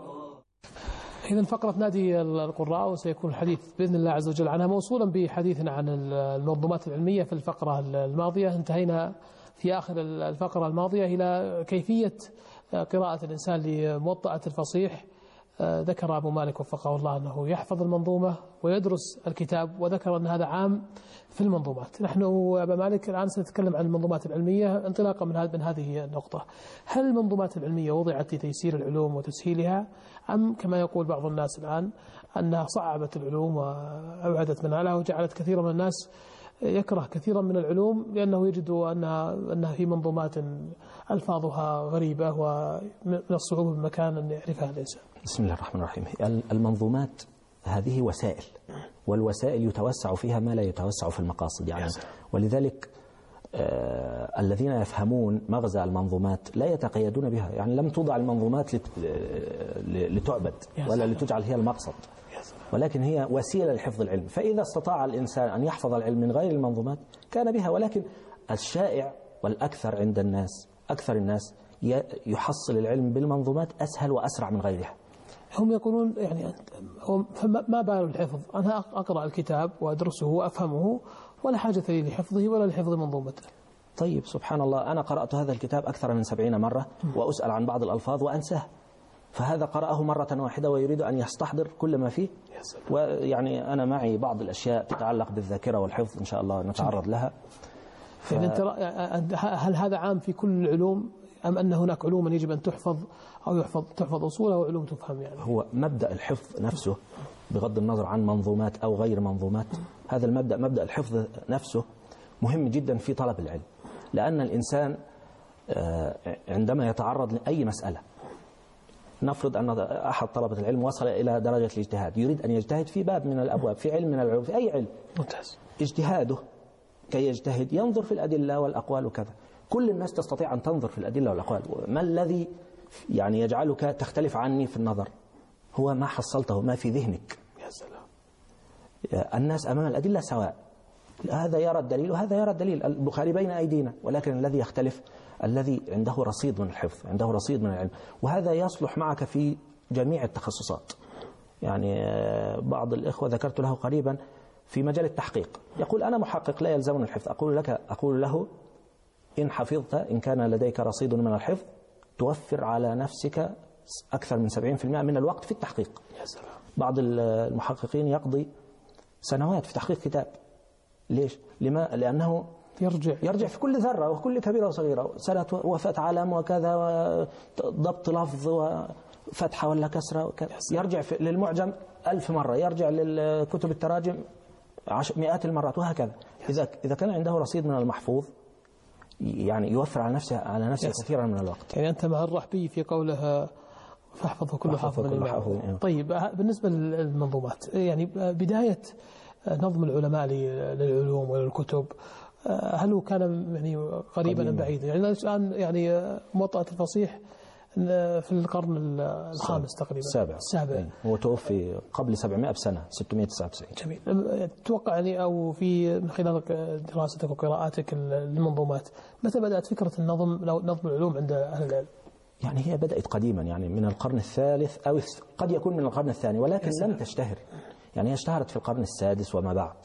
إذن فقرة نادي القراء، وسيكون الحديث بإذن الله عز وجل عنها موصولا بحديثنا عن المنظومات العلمية. في الفقرة الماضية انتهينا في آخر الفقرة الماضية إلى كيفية قراءة الإنسان لموطأة الفصيح. ذكر أبو مالك وفقه الله أنه يحفظ المنظومة ويدرس الكتاب، وذكر أن هذا عام في المنظومات. نحن أبا مالك الآن سنتكلم عن المنظومات العلمية انطلاقا من هذه النقطة. هل المنظومات العلمية وضعت لتيسير العلوم وتسهيلها، أم كما يقول بعض الناس الآن أنها صعبت العلوم وأبعدت منها وجعلت كثير من الناس يكره كثيرا من العلوم لأنه يجد أنها في منظومات ألفاظها غريبة ومن الصعوبة بمكان أن يعرفها الإنسان. بسم الله الرحمن الرحيم. المنظومات هذه وسائل، والوسائل يتوسع فيها ما لا يتوسع في المقاصد يعني. ولذلك الذين يفهمون مغزى المنظومات لا يتقيدون بها، يعني لم توضع المنظومات لتعبد ولا لتجعل هي المقصد، ولكن هي وسيلة لحفظ العلم. فإذا استطاع الإنسان أن يحفظ العلم من غير المنظومات كان بها، ولكن الشائع والأكثر عند الناس، أكثر الناس يحصل العلم بالمنظومات أسهل وأسرع من غيرها. هم يقولون يعني ما بال الحفظ، أنا أقرأ الكتاب وأدرسه وأفهمه ولا حاجة لي لحفظه ولا لحفظ منظومته. طيب سبحان الله، أنا قرأت هذا الكتاب أكثر من 70 مرة وأسأل عن بعض الألفاظ وأنساه، فهذا قرأه مرة واحدة ويريد أن يستحضر كل ما فيه. ويعني أنا معي بعض الأشياء تتعلق بالذاكرة والحفظ إن شاء الله نتعرض لها. يعني هل هذا عام في كل العلوم أم أن هناك علوم يجب أن تحفظ أو تحفظ أصولها وعلوم تفهم يعني؟ هو مبدأ الحفظ نفسه بغض النظر عن منظومات أو غير منظومات، هذا المبدأ مبدأ الحفظ نفسه مهم جدا في طلب العلم، لأن الإنسان عندما يتعرض لأي مسألة، نفرض أن أحد طلبة العلم وصل إلى درجة الاجتهاد، يريد أن يجتهد في باب من الأبواب، في علم من العلوم، في أي علم، ممتاز. اجتهاده كي يجتهد ينظر في الأدلة والأقوال وكذا. كل الناس تستطيع أن تنظر في الأدلة والأقوال، ما الذي يعني يجعلك تختلف عني في النظر؟ هو ما حصلته، ما في ذهنك. يا سلام. الناس أمام الأدلة سواء، هذا يرى الدليل وهذا يرى الدليل، البخاري بين أيدينا، ولكن الذي يختلف الذي عنده رصيد من الحفظ، عنده رصيد من العلم، وهذا يصلح معك في جميع التخصصات. يعني بعض الإخوة ذكرت له قريبا في مجال التحقيق، يقول أنا محقق لا يلزمني الحفظ. أقول له إن حفظت، إن كان لديك رصيد من الحفظ، توفر على نفسك أكثر من 70% من الوقت في التحقيق. يا سلام. بعض المحققين يقضي سنوات في تحقيق كتاب. ليش؟ لأنه يرجع في كل ذرة وكل كبيرة وصغيرة، سنة وفاة علم وكذا، ضبط لفظ وفتحة ولا كسرة وكذا. يرجع للمعجم 1000 مرة، يرجع للكتب التراجم مئات المرات وهكذا. إذا كان عنده رصيد من المحفوظ يعني يوفر على نفسه كثيرا من الوقت. يعني أنت مع الرحبي في قولها فاحفظه كل حافظ. طيب بالنسبة للمنظومات، يعني بداية نظم العلماء للعلوم وللكتب، هل هو كان يعني قريبا أم بعيدا؟ يعني الآن يعني موطأة الفصيح في القرن الخامس تقريبا، السابع. هو توفي قبل 700 سنة، 699. جميل. تتوقع يعني أو من خلال دراستك وقراءاتك للمنظومات، متى بدأت فكرة نظم العلوم عند أهل العلم؟ يعني هي بدأت قديما، يعني من القرن الثالث أو قد يكون من القرن الثاني، ولكن لم تشتهر. يعني هي اشتهرت في القرن السادس وما بعد.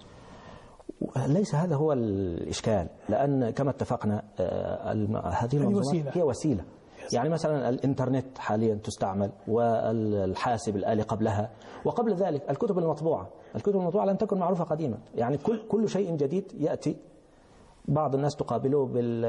ليس هذا هو الإشكال، لأن كما اتفقنا هذه المنظومات هي وسيلة. يعني مثلا الإنترنت حاليا تستعمل، والحاسب الآلي قبلها، وقبل ذلك الكتب المطبوعة لم تكن معروفة قديما. يعني كل شيء جديد يأتي بعض الناس تقابله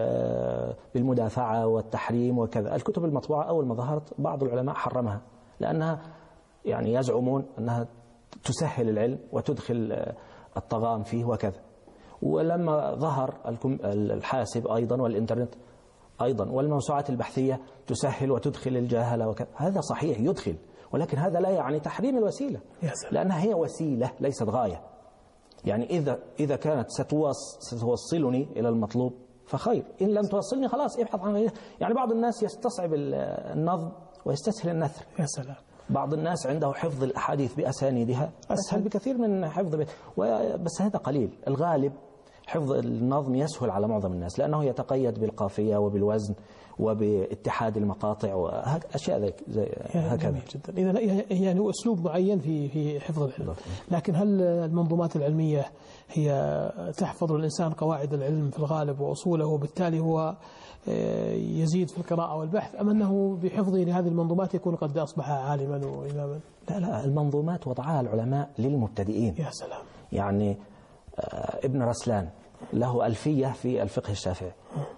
بالمدافعة والتحريم وكذا. الكتب المطبوعة أول ما ظهرت بعض العلماء حرمها، لأنها يعني يزعمون أنها تسهل العلم وتدخل الطغام فيه وكذا. ولما ظهر الحاسب أيضا والإنترنت أيضا والموسوعات البحثية تسهل وتدخل الجهالة وكذا، هذا صحيح يدخل، ولكن هذا لا يعني تحريم الوسيلة، لأنها هي وسيلة ليست غاية. يعني إذا كانت ستوصلني إلى المطلوب فخير، إن لم توصلني خلاص ابحث عن غيره. يعني بعض الناس يستصعب النظم ويستسهل النثر. يا سلام. بعض الناس عنده حفظ الأحاديث بأسانيدها أسهل بكثير من حفظ بس هذا قليل. الغالب حفظ النظم يسهل على معظم الناس، لأنه يتقيد بالقافية وبالوزن وباتحاد المقاطع وأشياء زي هكذا. جميل جدا. إذا يعني هو أسلوب معين في حفظ العلم. لكن هل المنظومات العلمية هي تحفظ الإنسان قواعد العلم في الغالب وأصوله، وبالتالي هو يزيد في القراءة والبحث، أم أنه بحفظه لهذه المنظومات يكون قد أصبح عالما وإماما؟ لا، المنظومات وضعها العلماء للمبتدئين. يا سلام. يعني ابن رسلان له ألفية في الفقه الشافعي،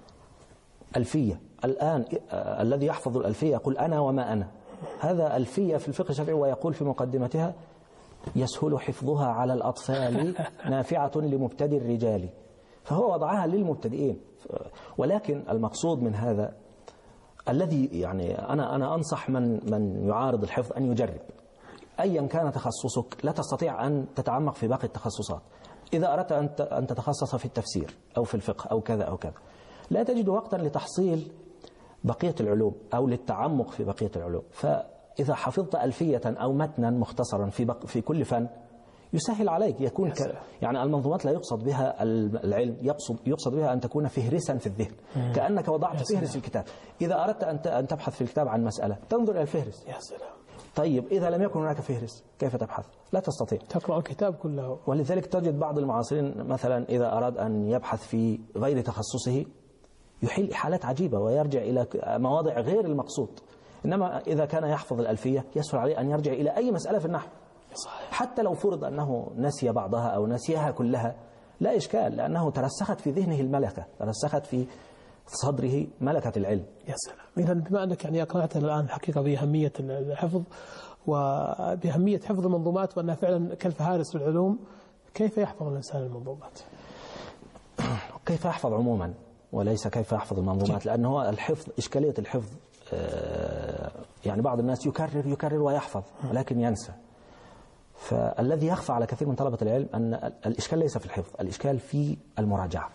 ألفية. الآن الذي يحفظ الألفية يقول أنا وما أنا، هذا ألفية في الفقه الشافعي، ويقول في مقدمتها يسهل حفظها على الأطفال نافعة لمبتدئ الرجال. فهو وضعها للمبتدئين. ولكن المقصود من هذا الذي يعني أنا أنصح من يعارض الحفظ أن يجرب أيا كان تخصصك. لا تستطيع أن تتعمق في باقي التخصصات. إذا أردت أن تتخصص في التفسير أو في الفقه أو كذا أو كذا، لا تجد وقتا لتحصيل بقية العلوم أو للتعمق في بقية العلوم. فإذا حفظت ألفية أو متنا مختصرا في كل فن يسهل عليك. يكون يعني المنظومات لا يقصد بها العلم، يقصد بها أن تكون فهرسا في الذهن، كأنك وضعت فهرس الكتاب. إذا أردت أن تبحث في الكتاب عن مسألة تنظر إلى الفهرس. يا سلام. طيب إذا لم يكن هناك فهرس كيف تبحث؟ لا تستطيع تقرأ الكتاب كله. ولذلك تجد بعض المعاصرين مثلا إذا أراد أن يبحث في غير تخصصه يحيل إحالات عجيبة ويرجع إلى مواضع غير المقصود. إنما إذا كان يحفظ الألفية يسهل عليه أن يرجع إلى أي مسألة في النحو، حتى لو فرض أنه نسي بعضها أو نسيها كلها لا إشكال، لأنه ترسخت في ذهنه الملكة، ترسخت في صدره ملكة العلم. يا سلام. إذا بما أنك يعني أقنعتنا الآن الحقيقة بأهمية الحفظ وبأهمية حفظ المنظومات وأنها فعلا كالفهارس للعلوم، كيف يحفظ الإنسان المنظومات؟ كيف يحفظ عموما وليس كيف يحفظ المنظومات، لأنه الحفظ إشكالية الحفظ يعني بعض الناس يكرر ويحفظ ولكن ينسى. فالذي يخفى على كثير من طلبة العلم أن الإشكال ليس في الحفظ، الإشكال في المراجعة.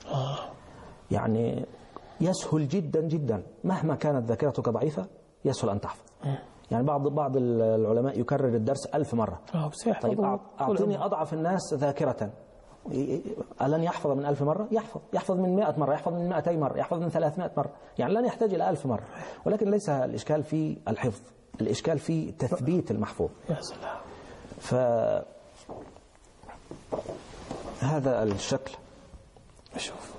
يعني يسهل جدا جدا مهما كانت ذاكرتك ضعيفة يسهل أن تحفظ. يعني بعض العلماء يكرر الدرس 1000 مرة. طيب أعطيني أضعف الناس ذاكرة، ألن يحفظ من 1000 مرة؟ يحفظ من 100 مرة، يحفظ من 200 مرة، يحفظ من 300 مرة، يعني لن يحتاج إلى 1000 مرة. ولكن ليس الإشكال في الحفظ، الإشكال في تثبيت المحفوظ. يا سلام. فهذا الشكل. شوف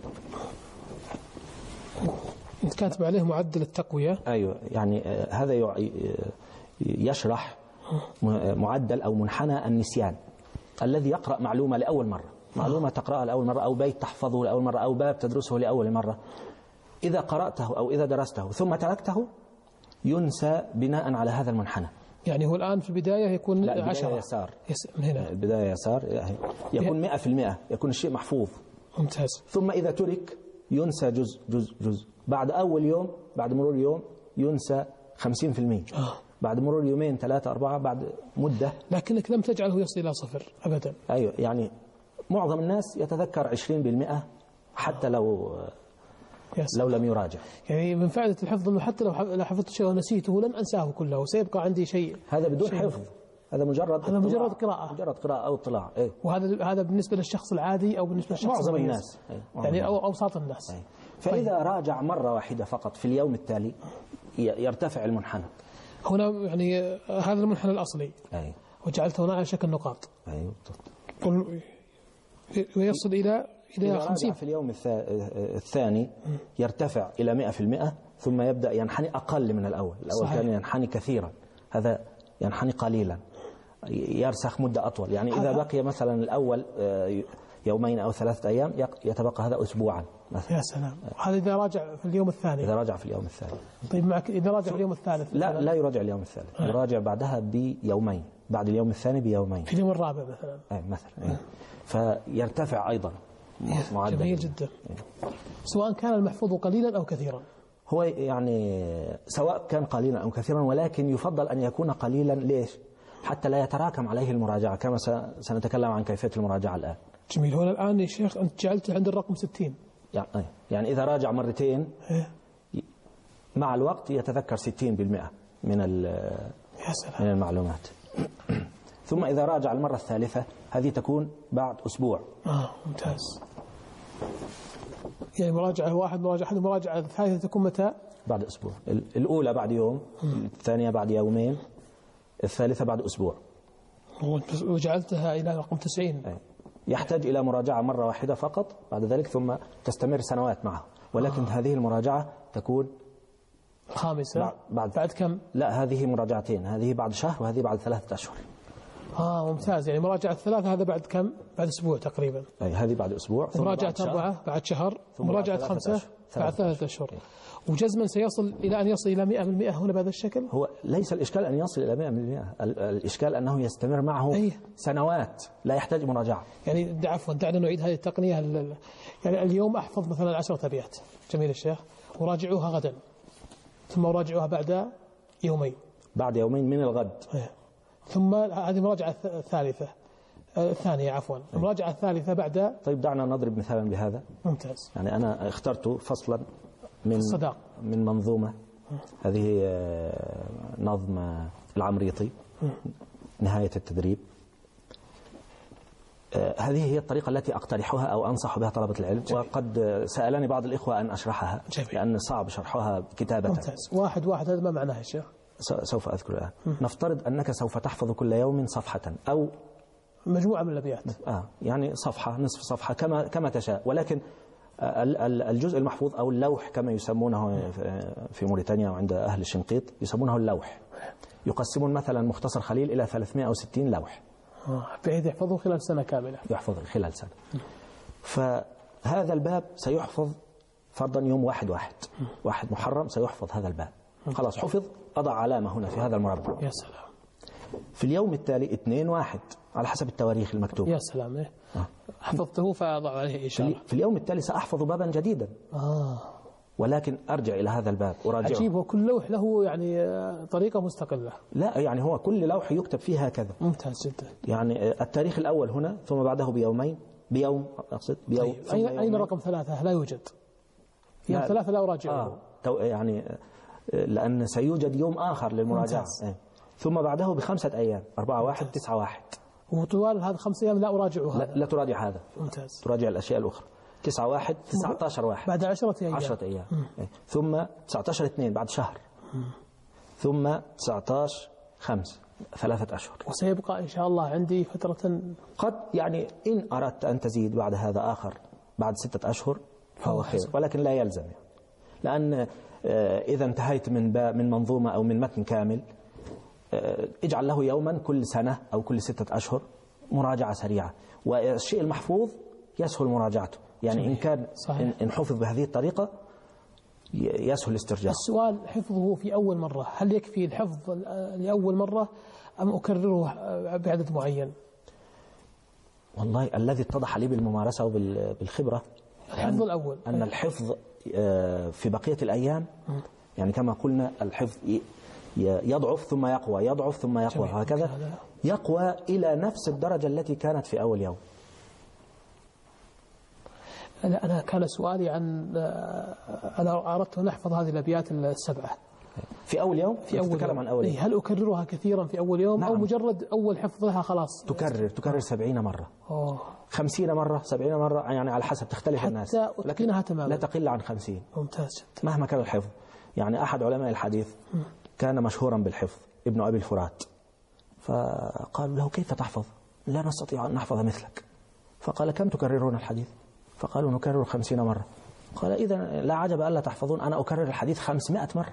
أنت كاتب عليه معدل التقوية. أيوة، يعني هذا يشرح معدل أو منحنى النسيان. الذي يقرأ معلومة لأول مرة، معلومة تقرأها لأول مرة أو بيت تحفظه لأول مرة أو باب تدرسه لأول مرة، إذا قرأته أو إذا درسته ثم تركته ينسى بناء على هذا المنحنى. يعني هو الآن في البداية يكون 10 يسار، من هنا البداية يسار يكون 100%، يكون الشيء محفوظ. ممتاز. ثم إذا ترك ينسى جزء. بعد أول يوم، بعد مرور يوم ينسى 50%. بعد مرور يومين 3 4 بعد مدة. لكنك لم تجعله يصل إلى 0 أبدا. أيوة، يعني معظم الناس يتذكر 20% حتى لو لم يراجع. يعني من فائدة الحفظ أنه حتى لو حفظت شيء ونسيته لن أنساه كله، سيبقى عندي شيء. هذا بدون حفظ، هذا مجرد قراءة، مجرد قراءة أو اطلاع. إيه؟ وهذا بالنسبة للشخص العادي أو بالنسبة للشخص معظم الناس. يعني أو أوساط الناس. أي. فإذا راجع مرة واحدة فقط في اليوم التالي يرتفع المنحنى. هنا يعني هذا المنحنى الأصلي. أي. وجعلته هنا على شكل نقاط. أيوة. ويصل إلى 50. في اليوم الثاني يرتفع إلى 100%، ثم يبدأ ينحني أقل من الأول. صحيح. كان ينحني كثيرا، هذا ينحني قليلا، يرسخ مدة أطول. يعني إذا بقي مثلا الأول 2 أو 3 أيام يتبقى هذا أسبوعا مثلا. يا سلام. هذا إذا راجع في اليوم الثاني. إذا راجع في اليوم الثاني. طيب معك إذا راجع في اليوم الثالث. لا يراجع اليوم الثالث، يراجع بعدها بيومين، بعد اليوم الثاني بيومين، في اليوم الرابع مثلا. مثلا. فيرتفع أيضا معدل. جميل جدا. سواء كان المحفوظ قليلا أو كثيرا. هو يعني سواء كان قليلا أو كثيرا، ولكن يفضل أن يكون قليلا. ليش؟ حتى لا يتراكم عليه المراجعة، كما سنتكلم عن كيفية المراجعة الآن. جميل. هنا الآن يا شيخ أنت جعلت عند الرقم 60. يعني إذا راجع مرتين مع الوقت يتذكر 60% من المعلومات. ثم إذا راجع المرة الثالثة هذه تكون بعد أسبوع. ممتاز. يعني مراجعة واحد، المراجعة الثالثة تكون متى؟ بعد أسبوع. الأولى بعد يوم، الثانية بعد يومين، الثالثة بعد أسبوع. وجعلتها إلى رقم 90. يحتاج إلى مراجعة مرة واحدة فقط بعد ذلك، ثم تستمر سنوات معه. ولكن هذه المراجعة تكون خامسة بعد كم؟ لا، هذه مراجعتين، هذه بعد شهر وهذه بعد 3 أشهر. ممتاز. يعني مراجعة 3 هذا بعد كم؟ بعد أسبوع تقريبا. هذه بعد أسبوع. مراجعة 4 بعد شهر. مراجعة 5 بعد 3 أشهر. وجزما سيصل إلى أن يصل إلى 100% هنا بهذا الشكل؟ هو ليس الإشكال أن يصل إلى 100%، الإشكال أنه يستمر معه سنوات لا يحتاج مراجعة. يعني عفوا دعنا نعيد هذه التقنية. يعني اليوم أحفظ مثلا 10 أبيات، جميل الشيخ، أراجعوها غدا، ثم أراجعوها بعد يومين. بعد يومين من الغد. ثم هذه مراجعة الثانية عفوا، المراجعة الثالثة بعد. طيب دعنا نضرب مثالا بهذا. ممتاز. يعني أنا اخترت فصلا من الصداق، من منظومة، هذه نظم العمريطي، نهاية التدريب. هذه هي الطريقة التي أقترحها أو أنصح بها طلبة العلم. جميل. وقد سألني بعض الإخوة أن أشرحها. جميل. لأن صعب شرحها كتابة. ممتاز. واحد هذا ما معناه يا شيخ؟ سوف أذكر الآن. نفترض أنك سوف تحفظ كل يوم صفحة أو مجموعة من الأبيات. يعني صفحة، نصف صفحة، كما تشاء، ولكن الجزء المحفوظ أو اللوح كما يسمونه في موريتانيا وعند أهل الشنقيط يسمونه اللوح. يقسمون مثلا مختصر خليل إلى 360 لوح، بحيث يحفظه خلال سنة كاملة. يحفظ خلال سنة. فهذا الباب سيحفظ فرضا يوم 1 محرم سيحفظ هذا الباب. خلاص حفظ، أضع علامة هنا في هذا المربع. يا سلام. في اليوم التالي 2/1 على حسب التواريخ المكتوبة. يا سلام. حفظته فأضع عليه إشارة. في اليوم التالي سأحفظ بابا جديدا. ولكن أرجع إلى هذا الباب أراجعه. عجيب، وكل لوح له يعني طريقة مستقلة. لا يعني هو كل لوح يكتب فيه هكذا. ممتاز جدا. يعني التاريخ الأول هنا، ثم بعده بيوم أقصد بيوم. أين رقم 3؟ لا يوجد. يوم 3 لا أراجعه. يعني لأن سيوجد يوم آخر للمراجعة. ثم بعده ب5 أيام، 4/1 9/1. وطوال هذه 5 أيام لا أراجعه. لا تراجع هذا. ممتاز. تراجع الأشياء الأخرى. 9/1 19/1 بعد 10 أيام. 10 أيام. ثم 19/2 بعد شهر. ثم 19/5 3 أشهر. وسيبقى إن شاء الله عندي فترة. قد يعني إن أردت أن تزيد بعد هذا آخر بعد 6 أشهر فهو خير، ولكن لا يلزم يعني. لأن إذا انتهيت من منظومة أو من متن كامل، اجعل له يوما كل سنة أو كل 6 أشهر مراجعة سريعة، والشيء المحفوظ يسهل مراجعته. يعني إن كان إن حفظ بهذه الطريقة يسهل الاسترجاع. السؤال: حفظه في أول مرة هل يكفي الحفظ لأول مرة أم أكرره بعدد معين؟ والله الذي اتضح لي بالممارسة وبالخبرة الحفظ الأول أن الحفظ في بقية الأيام يعني كما قلنا الحفظ يضعف ثم يقوى، يضعف ثم يقوى، هكذا يقوى إلى نفس الدرجة التي كانت في أول يوم. أنا كان سؤالي عن أنا أردت أن أحفظ هذه الأبيات ال7 في أول يوم. في أول يوم. عن أول يوم. هل أكررها كثيرا في أول يوم؟ نعم. أو مجرد أول حفظ لها خلاص؟ تكرر 70 مرة 50 مرة 70 مرة، يعني على حسب تختلف الناس، حتى أتقنها تماما، لا تقل عن 50. ممتاز جدا. مهما كان الحفظ. يعني أحد علماء الحديث كان مشهورا بالحفظ، ابن أبي الفرات، فقالوا له: كيف تحفظ؟ لا نستطيع أن نحفظ مثلك. فقال: كم تكررون الحديث؟ فقالوا: نكرر 50 مرة. قال: إذا لا عجب ألا تحفظون، أنا أكرر الحديث 500 مرة.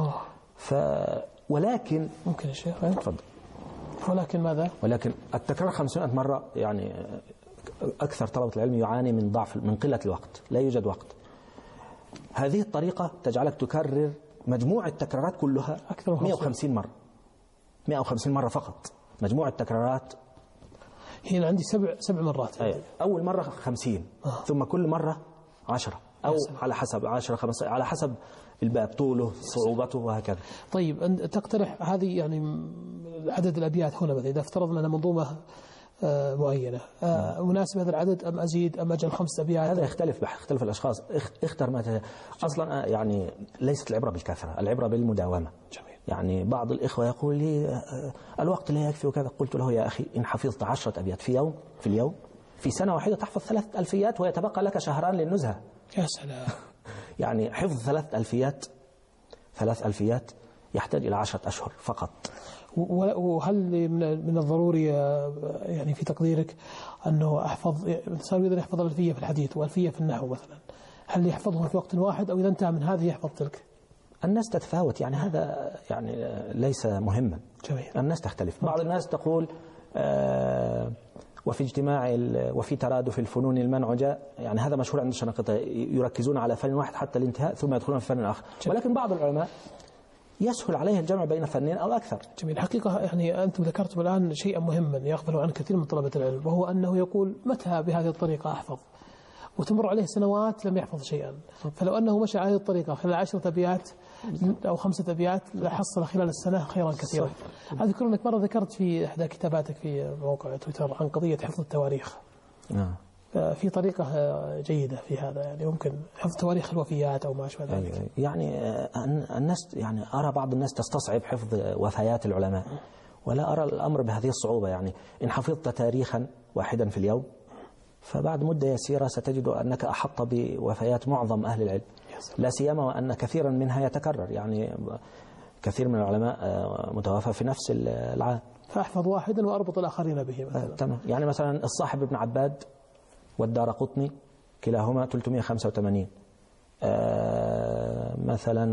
ولكن ممكن يا شيخ تفضل. ولكن ماذا؟ ولكن التكرار 500 مرة يعني أكثر طلبة العلم يعاني من ضعف، من قلة الوقت، لا يوجد وقت. هذه الطريقة تجعلك تكرر مجموع التكرارات كلها 150 مرة، 150 مرة فقط مجموع التكرارات. هنا عندي 7 مرات. أول مرة 50 ثم كل مرة 10 أو على حسب 10 15 على حسب الباب طوله صعوبته وهكذا. طيب أنت تقترح هذه يعني عدد الأبيات هنا مثلا إذا افترضنا أن منظومة معينة مناسب هذا العدد أم أزيد أم أجل 5 أبيات؟ هذا يختلف الأشخاص. اختر ما أصلا يعني ليست العبرة بالكثرة، العبرة بالمداومة. جميل. يعني بعض الإخوة يقول لي: الوقت لا يكفي وكذا. قلت له: يا أخي إن حفظت 10 أبيات في اليوم في سنة واحدة تحفظ 3 ألفيات ويتبقى لك شهران للنزهة. يا سلام. يعني حفظ 3 ألفيات يحتاج إلى 10 أشهر فقط. وهل من الضروري يعني في تقديرك أنه الإنسان يقدر يحفظ الألفية في الحديث وألفية في النحو مثلا، هل يحفظهم في وقت واحد أو إذا انتهى من هذه يحفظ تلك؟ الناس تتفاوت، يعني هذا يعني ليس مهما. جميل. الناس تختلف. بعض الناس تقول وفي اجتماع وفي ترادف الفنون المنعجة، يعني هذا مشهور عند الشنقيطة، يركزون على فن واحد حتى الانتهاء ثم يدخلون في فن آخر. ولكن بعض العلماء يسهل عليه الجمع بين فنين أو أكثر. جميل. حقيقة يعني أنتم ذكرتم الآن شيئا مهما يغفل عنه كثير من طلبة العلم، وهو أنه يقول متى بهذه الطريقة أحفظ، وتمر عليه سنوات لم يحفظ شيئا. فلو أنه مشى على هذه الطريقة خلال 10 أبيات أو 5 أبيات لحصل خلال السنة خيرا كثيرا. أذكر أنك مرة ذكرت في إحدى كتاباتك في موقع تويتر عن قضية حفظ التواريخ. في طريقة جيدة في هذا، يعني ممكن حفظ تواريخ الوفيات أو ما أشبه ذلك. يعني الناس، يعني أرى بعض الناس تستصعب حفظ وفيات العلماء، ولا أرى الأمر بهذه الصعوبة. يعني إن حفظت تاريخا واحدا في اليوم فبعد مدة يسيرة ستجد أنك أحط بوفيات معظم أهل العلم، لا سيما وأن كثيرا منها يتكرر. يعني كثير من العلماء متوفى في نفس العام، فأحفظ واحدا وأربط الآخرين به مثلا. تمام. يعني مثلا الصاحب ابن عباد والدارقطني كلاهما 385. مثلا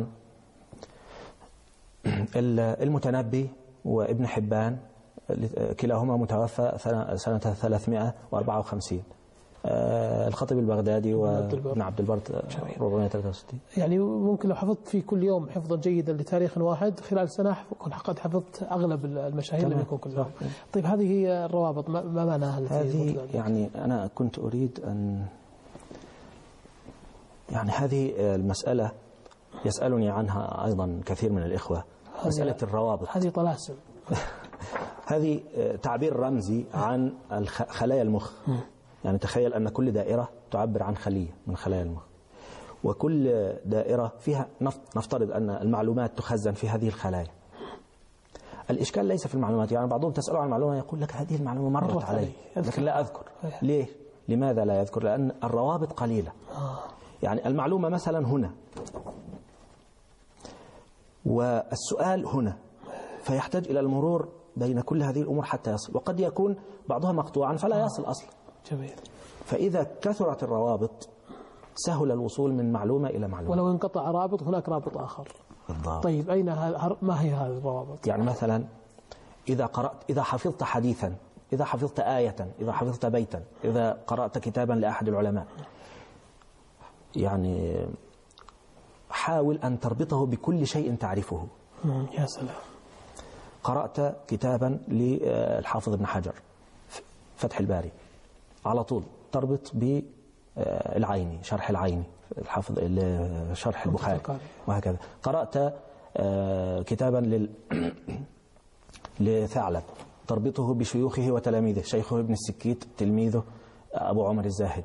المتنبي وابن حبان كلاهما متوفى سنة 354. الخطيب البغدادي وابن عبد البر 463. يعني ممكن لو حفظت في كل يوم حفظا جيدا لتاريخ واحد خلال سنة كنت قد حفظت أغلب المشاهير لم يكن كلهم. طيب هذه هي الروابط، ما معناها؟ هذه يعني أنا كنت أريد أن يعني هذه المسألة يسألني عنها أيضا كثير من الإخوة، مسألة الروابط. هذه طلاسم. هذه تعبير رمزي عن خلايا المخ. يعني تخيل أن كل دائرة تعبر عن خلية من خلايا المخ، وكل دائرة فيها نفترض أن المعلومات تخزن في هذه الخلايا. الإشكال ليس في المعلومات، يعني بعضهم تسأله عن معلومة يقول لك هذه المعلومة مرت علي لكن لا أذكر. ليه؟ لماذا لا يذكر؟ لأن الروابط قليلة. يعني المعلومة مثلا هنا والسؤال هنا، فيحتاج إلى المرور بين كل هذه الأمور حتى يصل، وقد يكون بعضها مقطوعا فلا يصل أصلا. جميل. فإذا كثرت الروابط سهل الوصول من معلومة إلى معلومة. ولو انقطع رابط هناك رابط آخر. بالضبط. طيب ما هي هذه الروابط؟ يعني مثلا إذا حفظت حديثا، إذا حفظت آية، إذا حفظت بيتا، إذا قرأت كتابا لأحد العلماء، يعني حاول أن تربطه بكل شيء تعرفه. يا سلام. قرأت كتابا للحافظ ابن حجر فتح الباري، على طول تربط بالعيني، شرح العيني، الحافظ شرح البخاري، وهكذا. قرأت كتابا لثعلب، تربطه بشيوخه وتلاميذه، شيخه ابن السكيت، تلميذه أبو عمر الزاهد.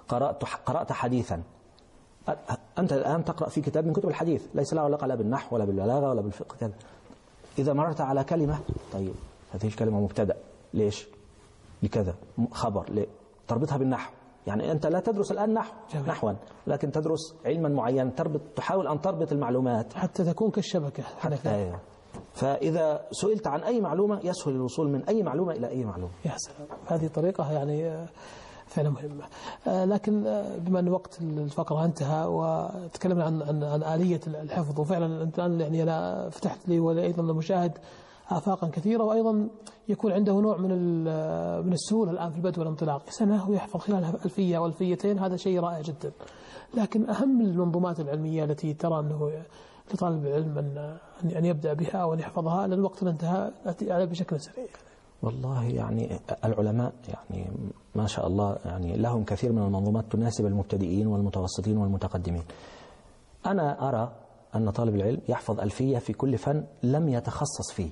قرأت حديثا. أنت الآن تقرأ في كتاب من كتب الحديث ليس له علاقة لا بالنحو ولا بالبلاغة ولا بالفقه كذا. إذا مررت على كلمة، طيب هذه الكلمة مبتدأ، ليش؟ لكذا. خبر، تربطها بالنحو. يعني أنت لا تدرس الآن نحوا، لكن تدرس علما معين، تحاول أن تربط المعلومات حتى تكون كالشبكة. أيوة. فإذا سئلت عن أي معلومة يسهل الوصول من أي معلومة إلى أي معلومة. يا سلام، هذه طريقة يعني فعلا مهمة. لكن بما أن وقت الفقرة انتهى وتكلمنا عن آلية الحفظ، وفعلا أنت الآن يعني أنا فتحت لي وأيضا المشاهد آفاقا كثيرة، وأيضا يكون عنده نوع من السهولة الآن في البدء والانطلاق. سنة ويحفظ خلالها 1000 أو 200، هذا شيء رائع جدا. لكن أهم المنظومات العلمية التي ترى أنه لطالب العلم أن يبدأ بها وأن يحفظها، لأن وقتنا انتهى بشكل سريع. والله يعني العلماء يعني ما شاء الله يعني لهم كثير من المنظومات تناسب المبتدئين والمتوسطين والمتقدمين. أنا أرى أن طالب العلم يحفظ 1000 في كل فن لم يتخصص فيه،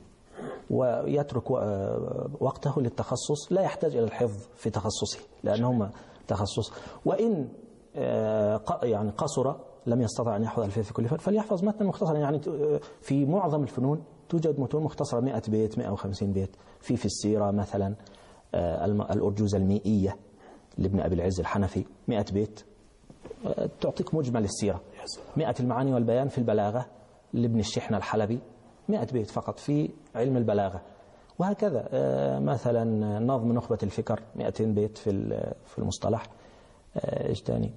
ويترك وقته للتخصص، لا يحتاج إلى الحفظ في تخصصه لأنهما تخصص. وإن يعني قصر لم يستطع أن يحفظ 1000 في كل فن فليحفظ متنا مختصرا. يعني في معظم الفنون توجد متون مختصرة 100 بيت 150 بيت. في السيرة مثلا الأرجوزة المئية لابن أبي العز الحنفي 100 بيت تعطيك مجمل السيرة. 100 المعاني والبيان في البلاغة لابن الشحنة الحلبي 100 بيت فقط في علم البلاغة. وهكذا مثلا نظم نخبة الفكر 200 بيت في المصطلح. ايش تاني؟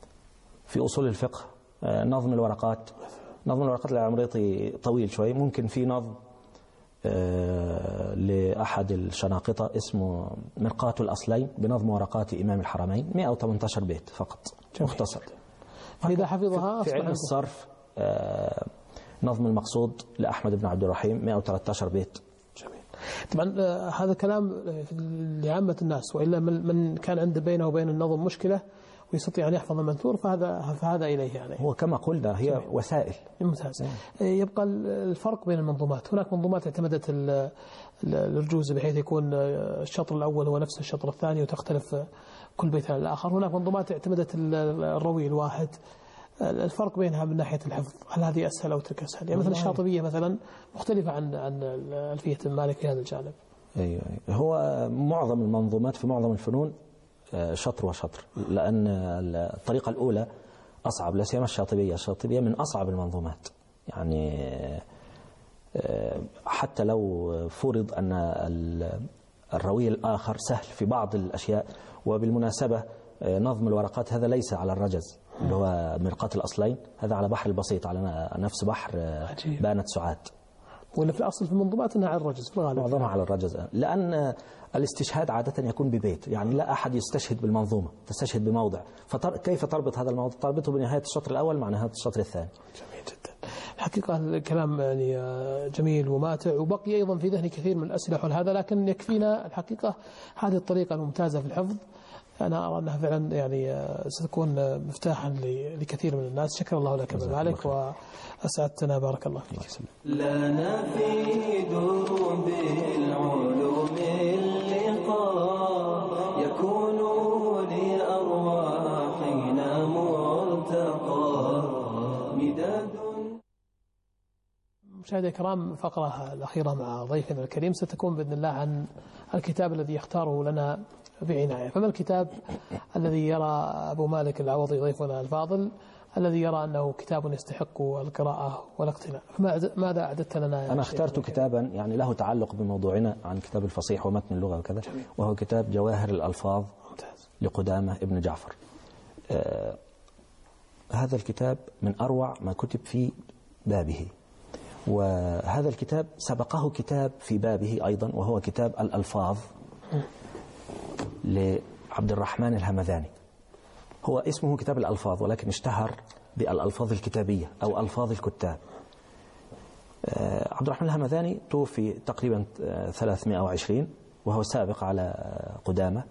في أصول الفقه نظم الورقات العمريطي طويل شوي، ممكن في نظم لأحد الشناقطة اسمه مرقاة الأصلين بنظم ورقات إمام الحرمين، 118 بيت فقط مختصر. فإذا حفظها في علم الصرف نظم المقصود لأحمد بن عبد الرحيم 113 بيت. جميل. طبعا هذا كلام لعامة الناس، وإلا من كان عنده بينه وبين النظم مشكلة ويستطيع أن يحفظ المنثور فهذا إليه يعني. هو كما قلنا هي جميل. وسائل. ممتاز. يبقى الفرق بين المنظومات، هناك منظومات اعتمدت الأرجوز بحيث يكون الشطر الأول هو نفس الشطر الثاني وتختلف كل بيت عن الآخر، هناك منظومات اعتمدت الروي الواحد. الفرق بينها من ناحية الحفظ، هل هذه أسهل أو تلك أسهل؟ يعني مثلا الشاطبية مثلا مختلفة عن ألفية المالك في هذا الجانب. أيوة. هو معظم المنظومات في معظم الفنون شطر وشطر، لأن الطريقة الأولى أصعب، لا سيما الشاطبية من أصعب المنظومات. يعني حتى لو فرض أن الروي الآخر سهل في بعض الأشياء، وبالمناسبة نظم الورقات هذا ليس على الرجز اللي هو مرقاة الأصلين، هذا على بحر البسيط، على نفس بحر بانت سعاد. ولا في الأصل في المنظومات أنها على الرجز في الغالب؟ معظمها على الرجز، لأن الاستشهاد عادة يكون ببيت، يعني لا أحد يستشهد بالمنظومة، تستشهد بموضع، كيف تربط هذا الموضوع؟ تربطه بنهاية الشطر الأول مع نهاية الشطر الثاني. جميل جدا. الحقيقة الكلام يعني جميل وماتع، وبقي أيضا في ذهني كثير من الأسئلة حول هذا، لكن يكفينا الحقيقة هذه الطريقة الممتازة في الحفظ. أنا أرى أنها فعلا يعني ستكون مفتاحا لكثير من الناس. شكر الله لك أبا مالك وأسعدتنا، بارك الله فيك. لنا في دروب العلوم اللقاء يكون لأرواحنا مرتقى مداد. مشاهدينا الكرام، فقرة الأخيرة مع ضيفنا الكريم ستكون بإذن الله عن الكتاب الذي يختاره لنا بعناية. فما الكتاب الذي يرى أبو مالك العوضي ضيفنا الفاضل الذي يرى أنه كتاب يستحق القراءة والاقتناء؟ ماذا أعددت لنا؟ أنا اخترت كتابا يعني له تعلق بموضوعنا عن كتاب الفصيح ومتن اللغة وكذا، وهو كتاب جواهر الألفاظ لقدامة ابن جعفر. هذا الكتاب من أروع ما كتب في بابه، وهذا الكتاب سبقه كتاب في بابه أيضا وهو كتاب الألفاظ لعبد الرحمن الهمذاني. هو اسمه كتاب الألفاظ ولكن اشتهر بالألفاظ الكتابية أو ألفاظ الكتاب. عبد الرحمن الهمذاني توفي تقريبا 320 وهو سابق على قدامة.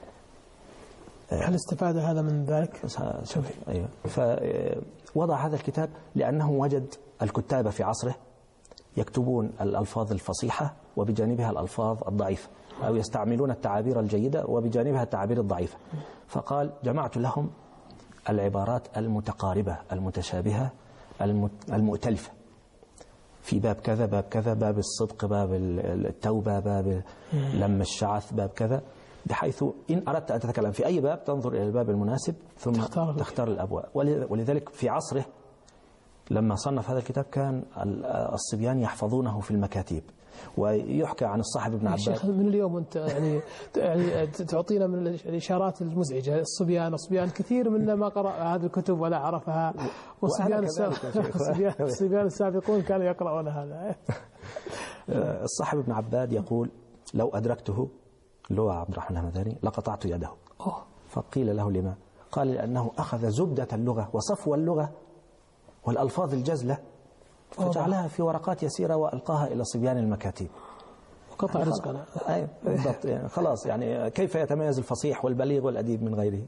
هل استفاد هذا من ذلك؟ أيوة. فوضع هذا الكتاب لأنه وجد الكتاب في عصره يكتبون الألفاظ الفصيحة وبجانبها الألفاظ الضعيفة، أو يستعملون التعابير الجيدة وبجانبها التعابير الضعيفة. فقال جمعت لهم العبارات المتقاربة المتشابهة المؤتلفة في باب كذا باب كذا، باب الصدق، باب التوبة، باب لم الشعث، باب كذا، بحيث إن أردت أن تتكلم في أي باب تنظر إلى الباب المناسب ثم تختار الأبواب. ولذلك في عصره لما صنف هذا الكتاب كان الصبيان يحفظونه في المكاتيب. ويحكى عن الصاحب ابن عباس. شيخ من اليوم أنت يعني تعطينا من الإشارات المزعجة. الصبيان كثير منا ما قرأ هذه الكتب ولا عرفها، والصبيان السابقون كانوا يقرؤون هذا. الصاحب ابن عباد يقول لو أدركته اللي هو عبد الرحمن الهمذاني لقطعت يده. فقيل له لما؟ قال لأنه أخذ زبدة اللغة وصفو اللغة والألفاظ الجزلة فجعلها في ورقات يسيرة وألقاها إلى صبيان المكاتيب وقطع رزقنا. بالضبط. يعني خلاص، يعني كيف يتميز الفصيح والبليغ والأديب من غيره.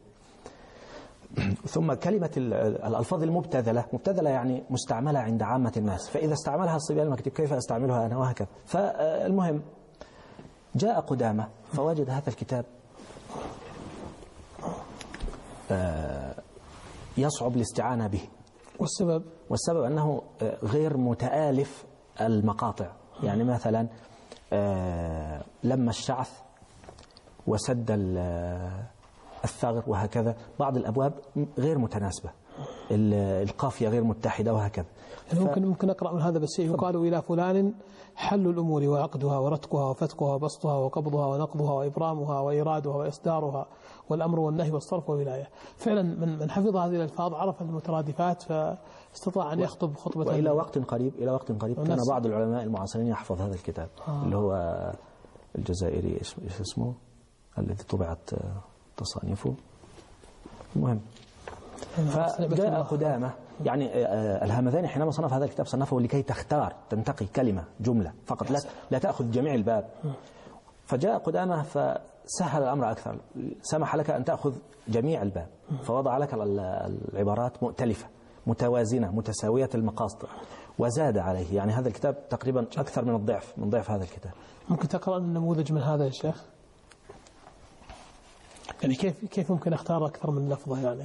ثم كلمة الألفاظ المبتذلة، مبتذلة يعني مستعملة عند عامة الناس، فإذا استعملها الصبيان المكاتيب كيف أستعملها أنا، وهكذا. فالمهم جاء قدامة فوجد هذا الكتاب يصعب الاستعانة به. والسبب أنه غير متآلف المقاطع. يعني مثلا لما الشعث وسد الثغر وهكذا، بعض الأبواب غير متناسبة، القافية غير متحدة وهكذا. يعني ممكن أقرأ من هذا بس يقال إلى فلان حل الأمور وعقدها ورتقها وفتقها وبسطها وقبضها ونقضها وإبرامها وإيرادها وإصدارها والأمر والنهي والصرف والولاية. فعلا من حفظ هذه الألفاظ عرف المترادفات فاستطاع أن يخطب خطبة. وإلى وقت قريب كان بعض العلماء المعاصرين يحفظ هذا الكتاب اللي هو الجزائري إيش اسمه الذي طبعت تصانيفه. المهم فجاء قدامة يعني الهمذاني حينما صنف هذا الكتاب صنفه لكي تختار تنتقي كلمة جملة فقط لا تأخذ جميع الباب. فجاء قدامة فسهل الأمر أكثر، سمح لك أن تأخذ جميع الباب، فوضع لك العبارات مؤتلفة متوازنة متساوية المقاصد وزاد عليه. يعني هذا الكتاب تقريبا أكثر من ضعف هذا الكتاب. ممكن تقرأ نموذج من هذا يا شيخ؟ يعني كيف ممكن أختار أكثر من لفظة؟ يعني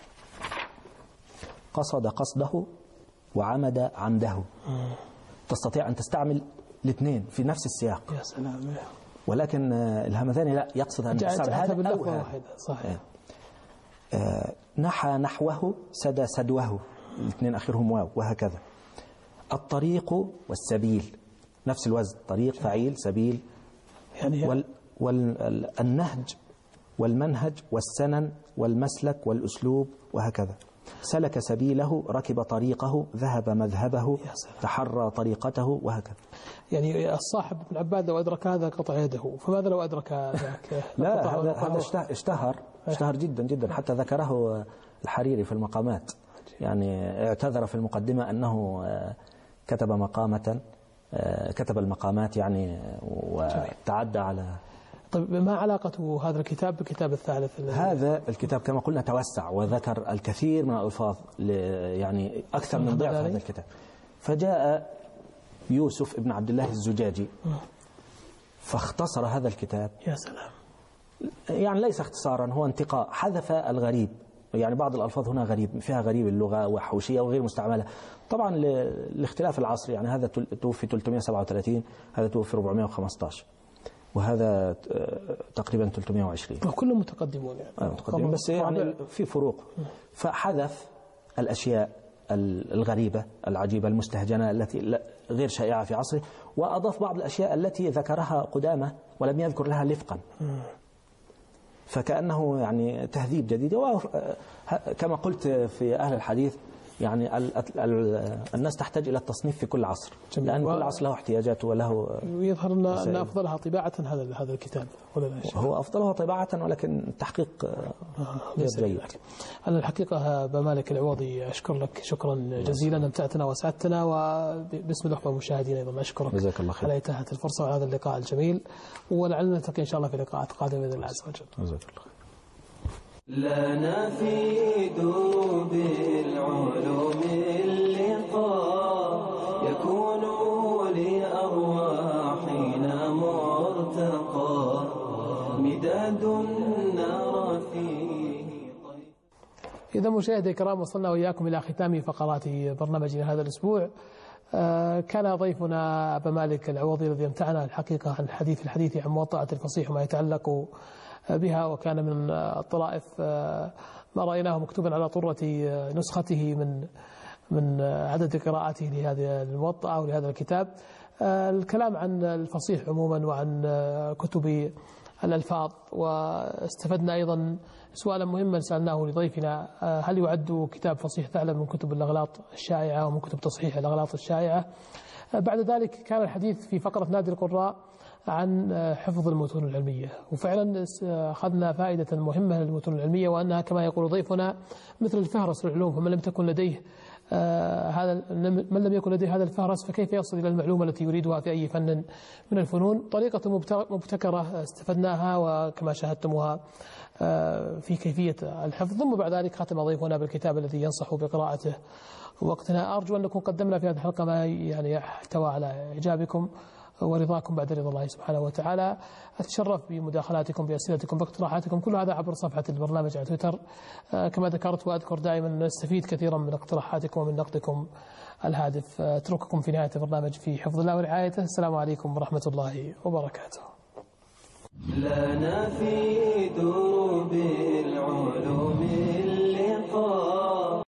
قصد قصده وعمد عمده. تستطيع أن تستعمل الاثنين في نفس السياق. يا سلام. ولكن الهمذاني لا، يقصد أن يستعمل هذا أو هذا. صحيح. نحى نحوه سدى سدوه، الاثنين آخرهم واو وهكذا. الطريق والسبيل نفس الوزن، طريق فعيل سبيل. يعني والنهج والمنهج والسنن والمسلك والأسلوب وهكذا. سلك سبيله، ركب طريقه، ذهب مذهبه، تحرى طريقته وهكذا. يعني الصاحب ابن عباد لو أدرك هذا قطع يده، فماذا لو أدرك ذاك؟ لا هذا اشتهر جدا جدا، حتى ذكره الحريري في المقامات. يعني اعتذر في المقدمة أنه كتب المقامات يعني وتعدى على. طيب ما علاقة هذا الكتاب بالكتاب الثالث؟ هذا الكتاب كما قلنا توسع وذكر الكثير من الألفاظ، يعني أكثر من ضعف هذا الكتاب. فجاء يوسف ابن عبد الله الزجاجي فاختصر هذا الكتاب. يا سلام. يعني ليس اختصارا، هو انتقاء، حذف الغريب. يعني بعض الألفاظ هنا غريب، فيها غريب اللغة وحوشية وغير مستعملة طبعا لاختلاف العصر. يعني هذا توفي 337، هذا توفي 415، وهذا تقريبا 320. وكلهم متقدمون يعني. متقدمون بس يعني في فروق. فحذف الأشياء الغريبة العجيبة المستهجنة التي غير شائعة في عصره، وأضاف بعض الأشياء التي ذكرها قدامة ولم يذكر لها لفقا، فكأنه يعني تهذيب جديد. كما قلت في أهل الحديث يعني الناس تحتاج إلى التصنيف في كل عصر، لأن كل عصر له احتياجاته وله. ويظهر أن أفضلها طباعة هذا الكتاب ولا لا؟ هو أفضلها طباعة، ولكن التحقيق غير جيد. أنا الحقيقة بمالك العوضي أشكر لك شكرا جزيلا، أمتعتنا وسعدتنا، وباسم الأخوة المشاهدين أيضا أشكرك على إتاحة الفرصة وهذا اللقاء الجميل، ولعلنا نلتقي إن شاء الله في لقاءات قادمة بإذن الله عز وجل. جزاك الله. لنا في دروب العلوم اللقاء يكون لأرواحنا مرتقى مداد نرى فيه. إذا مشاهدي الكرام وصلنا وإياكم إلى ختام فقرات برنامجنا هذا الأسبوع. كان ضيفنا أبا مالك العوضي الذي امتعنا الحقيقة عن الحديث عن موطأة الفصيح وما يتعلق بها، وكان من الطرائف ما رأيناه مكتوبا على طرة نسخته من عدد قراءاته لهذه الموطأة ولهذا الكتاب. الكلام عن الفصيح عموما وعن كتب الألفاظ، واستفدنا أيضا سؤالا مهما سألناه لضيفنا: هل يعد كتاب فصيح ثعلب من كتب الأغلاط الشائعة ومن كتب تصحيح الأغلاط الشائعة؟ بعد ذلك كان الحديث في فقرة نادي القراء عن حفظ المتون العلمية، وفعلا أخذنا فائدة مهمة للمتون العلمية، وأنها كما يقول ضيفنا مثل الفهرس للعلوم، فمن لم تكن لديه من لم يكن لديه هذا الفهرس فكيف يصل إلى المعلومة التي يريدها في أي فن من الفنون. طريقة مبتكرة استفدناها وكما شاهدتموها في كيفية الحفظ. ثم بعد ذلك ختم ضيفنا بالكتاب الذي ينصح بقراءته وقتنا. أرجو أن نكون قدمنا في هذه الحلقة ما يعني يحتوى على إعجابكم ورضاكم بعد رضا الله سبحانه وتعالى. أتشرف بمداخلاتكم بأسئلتكم باقتراحاتكم، كل هذا عبر صفحة البرنامج على تويتر. كما ذكرت وأذكر دائما نستفيد كثيرا من اقتراحاتكم ومن نقدكم الهادف. أترككم في نهاية البرنامج في حفظ الله ورعايته. السلام عليكم ورحمة الله وبركاته. لنا في دروب العلوم اللقاء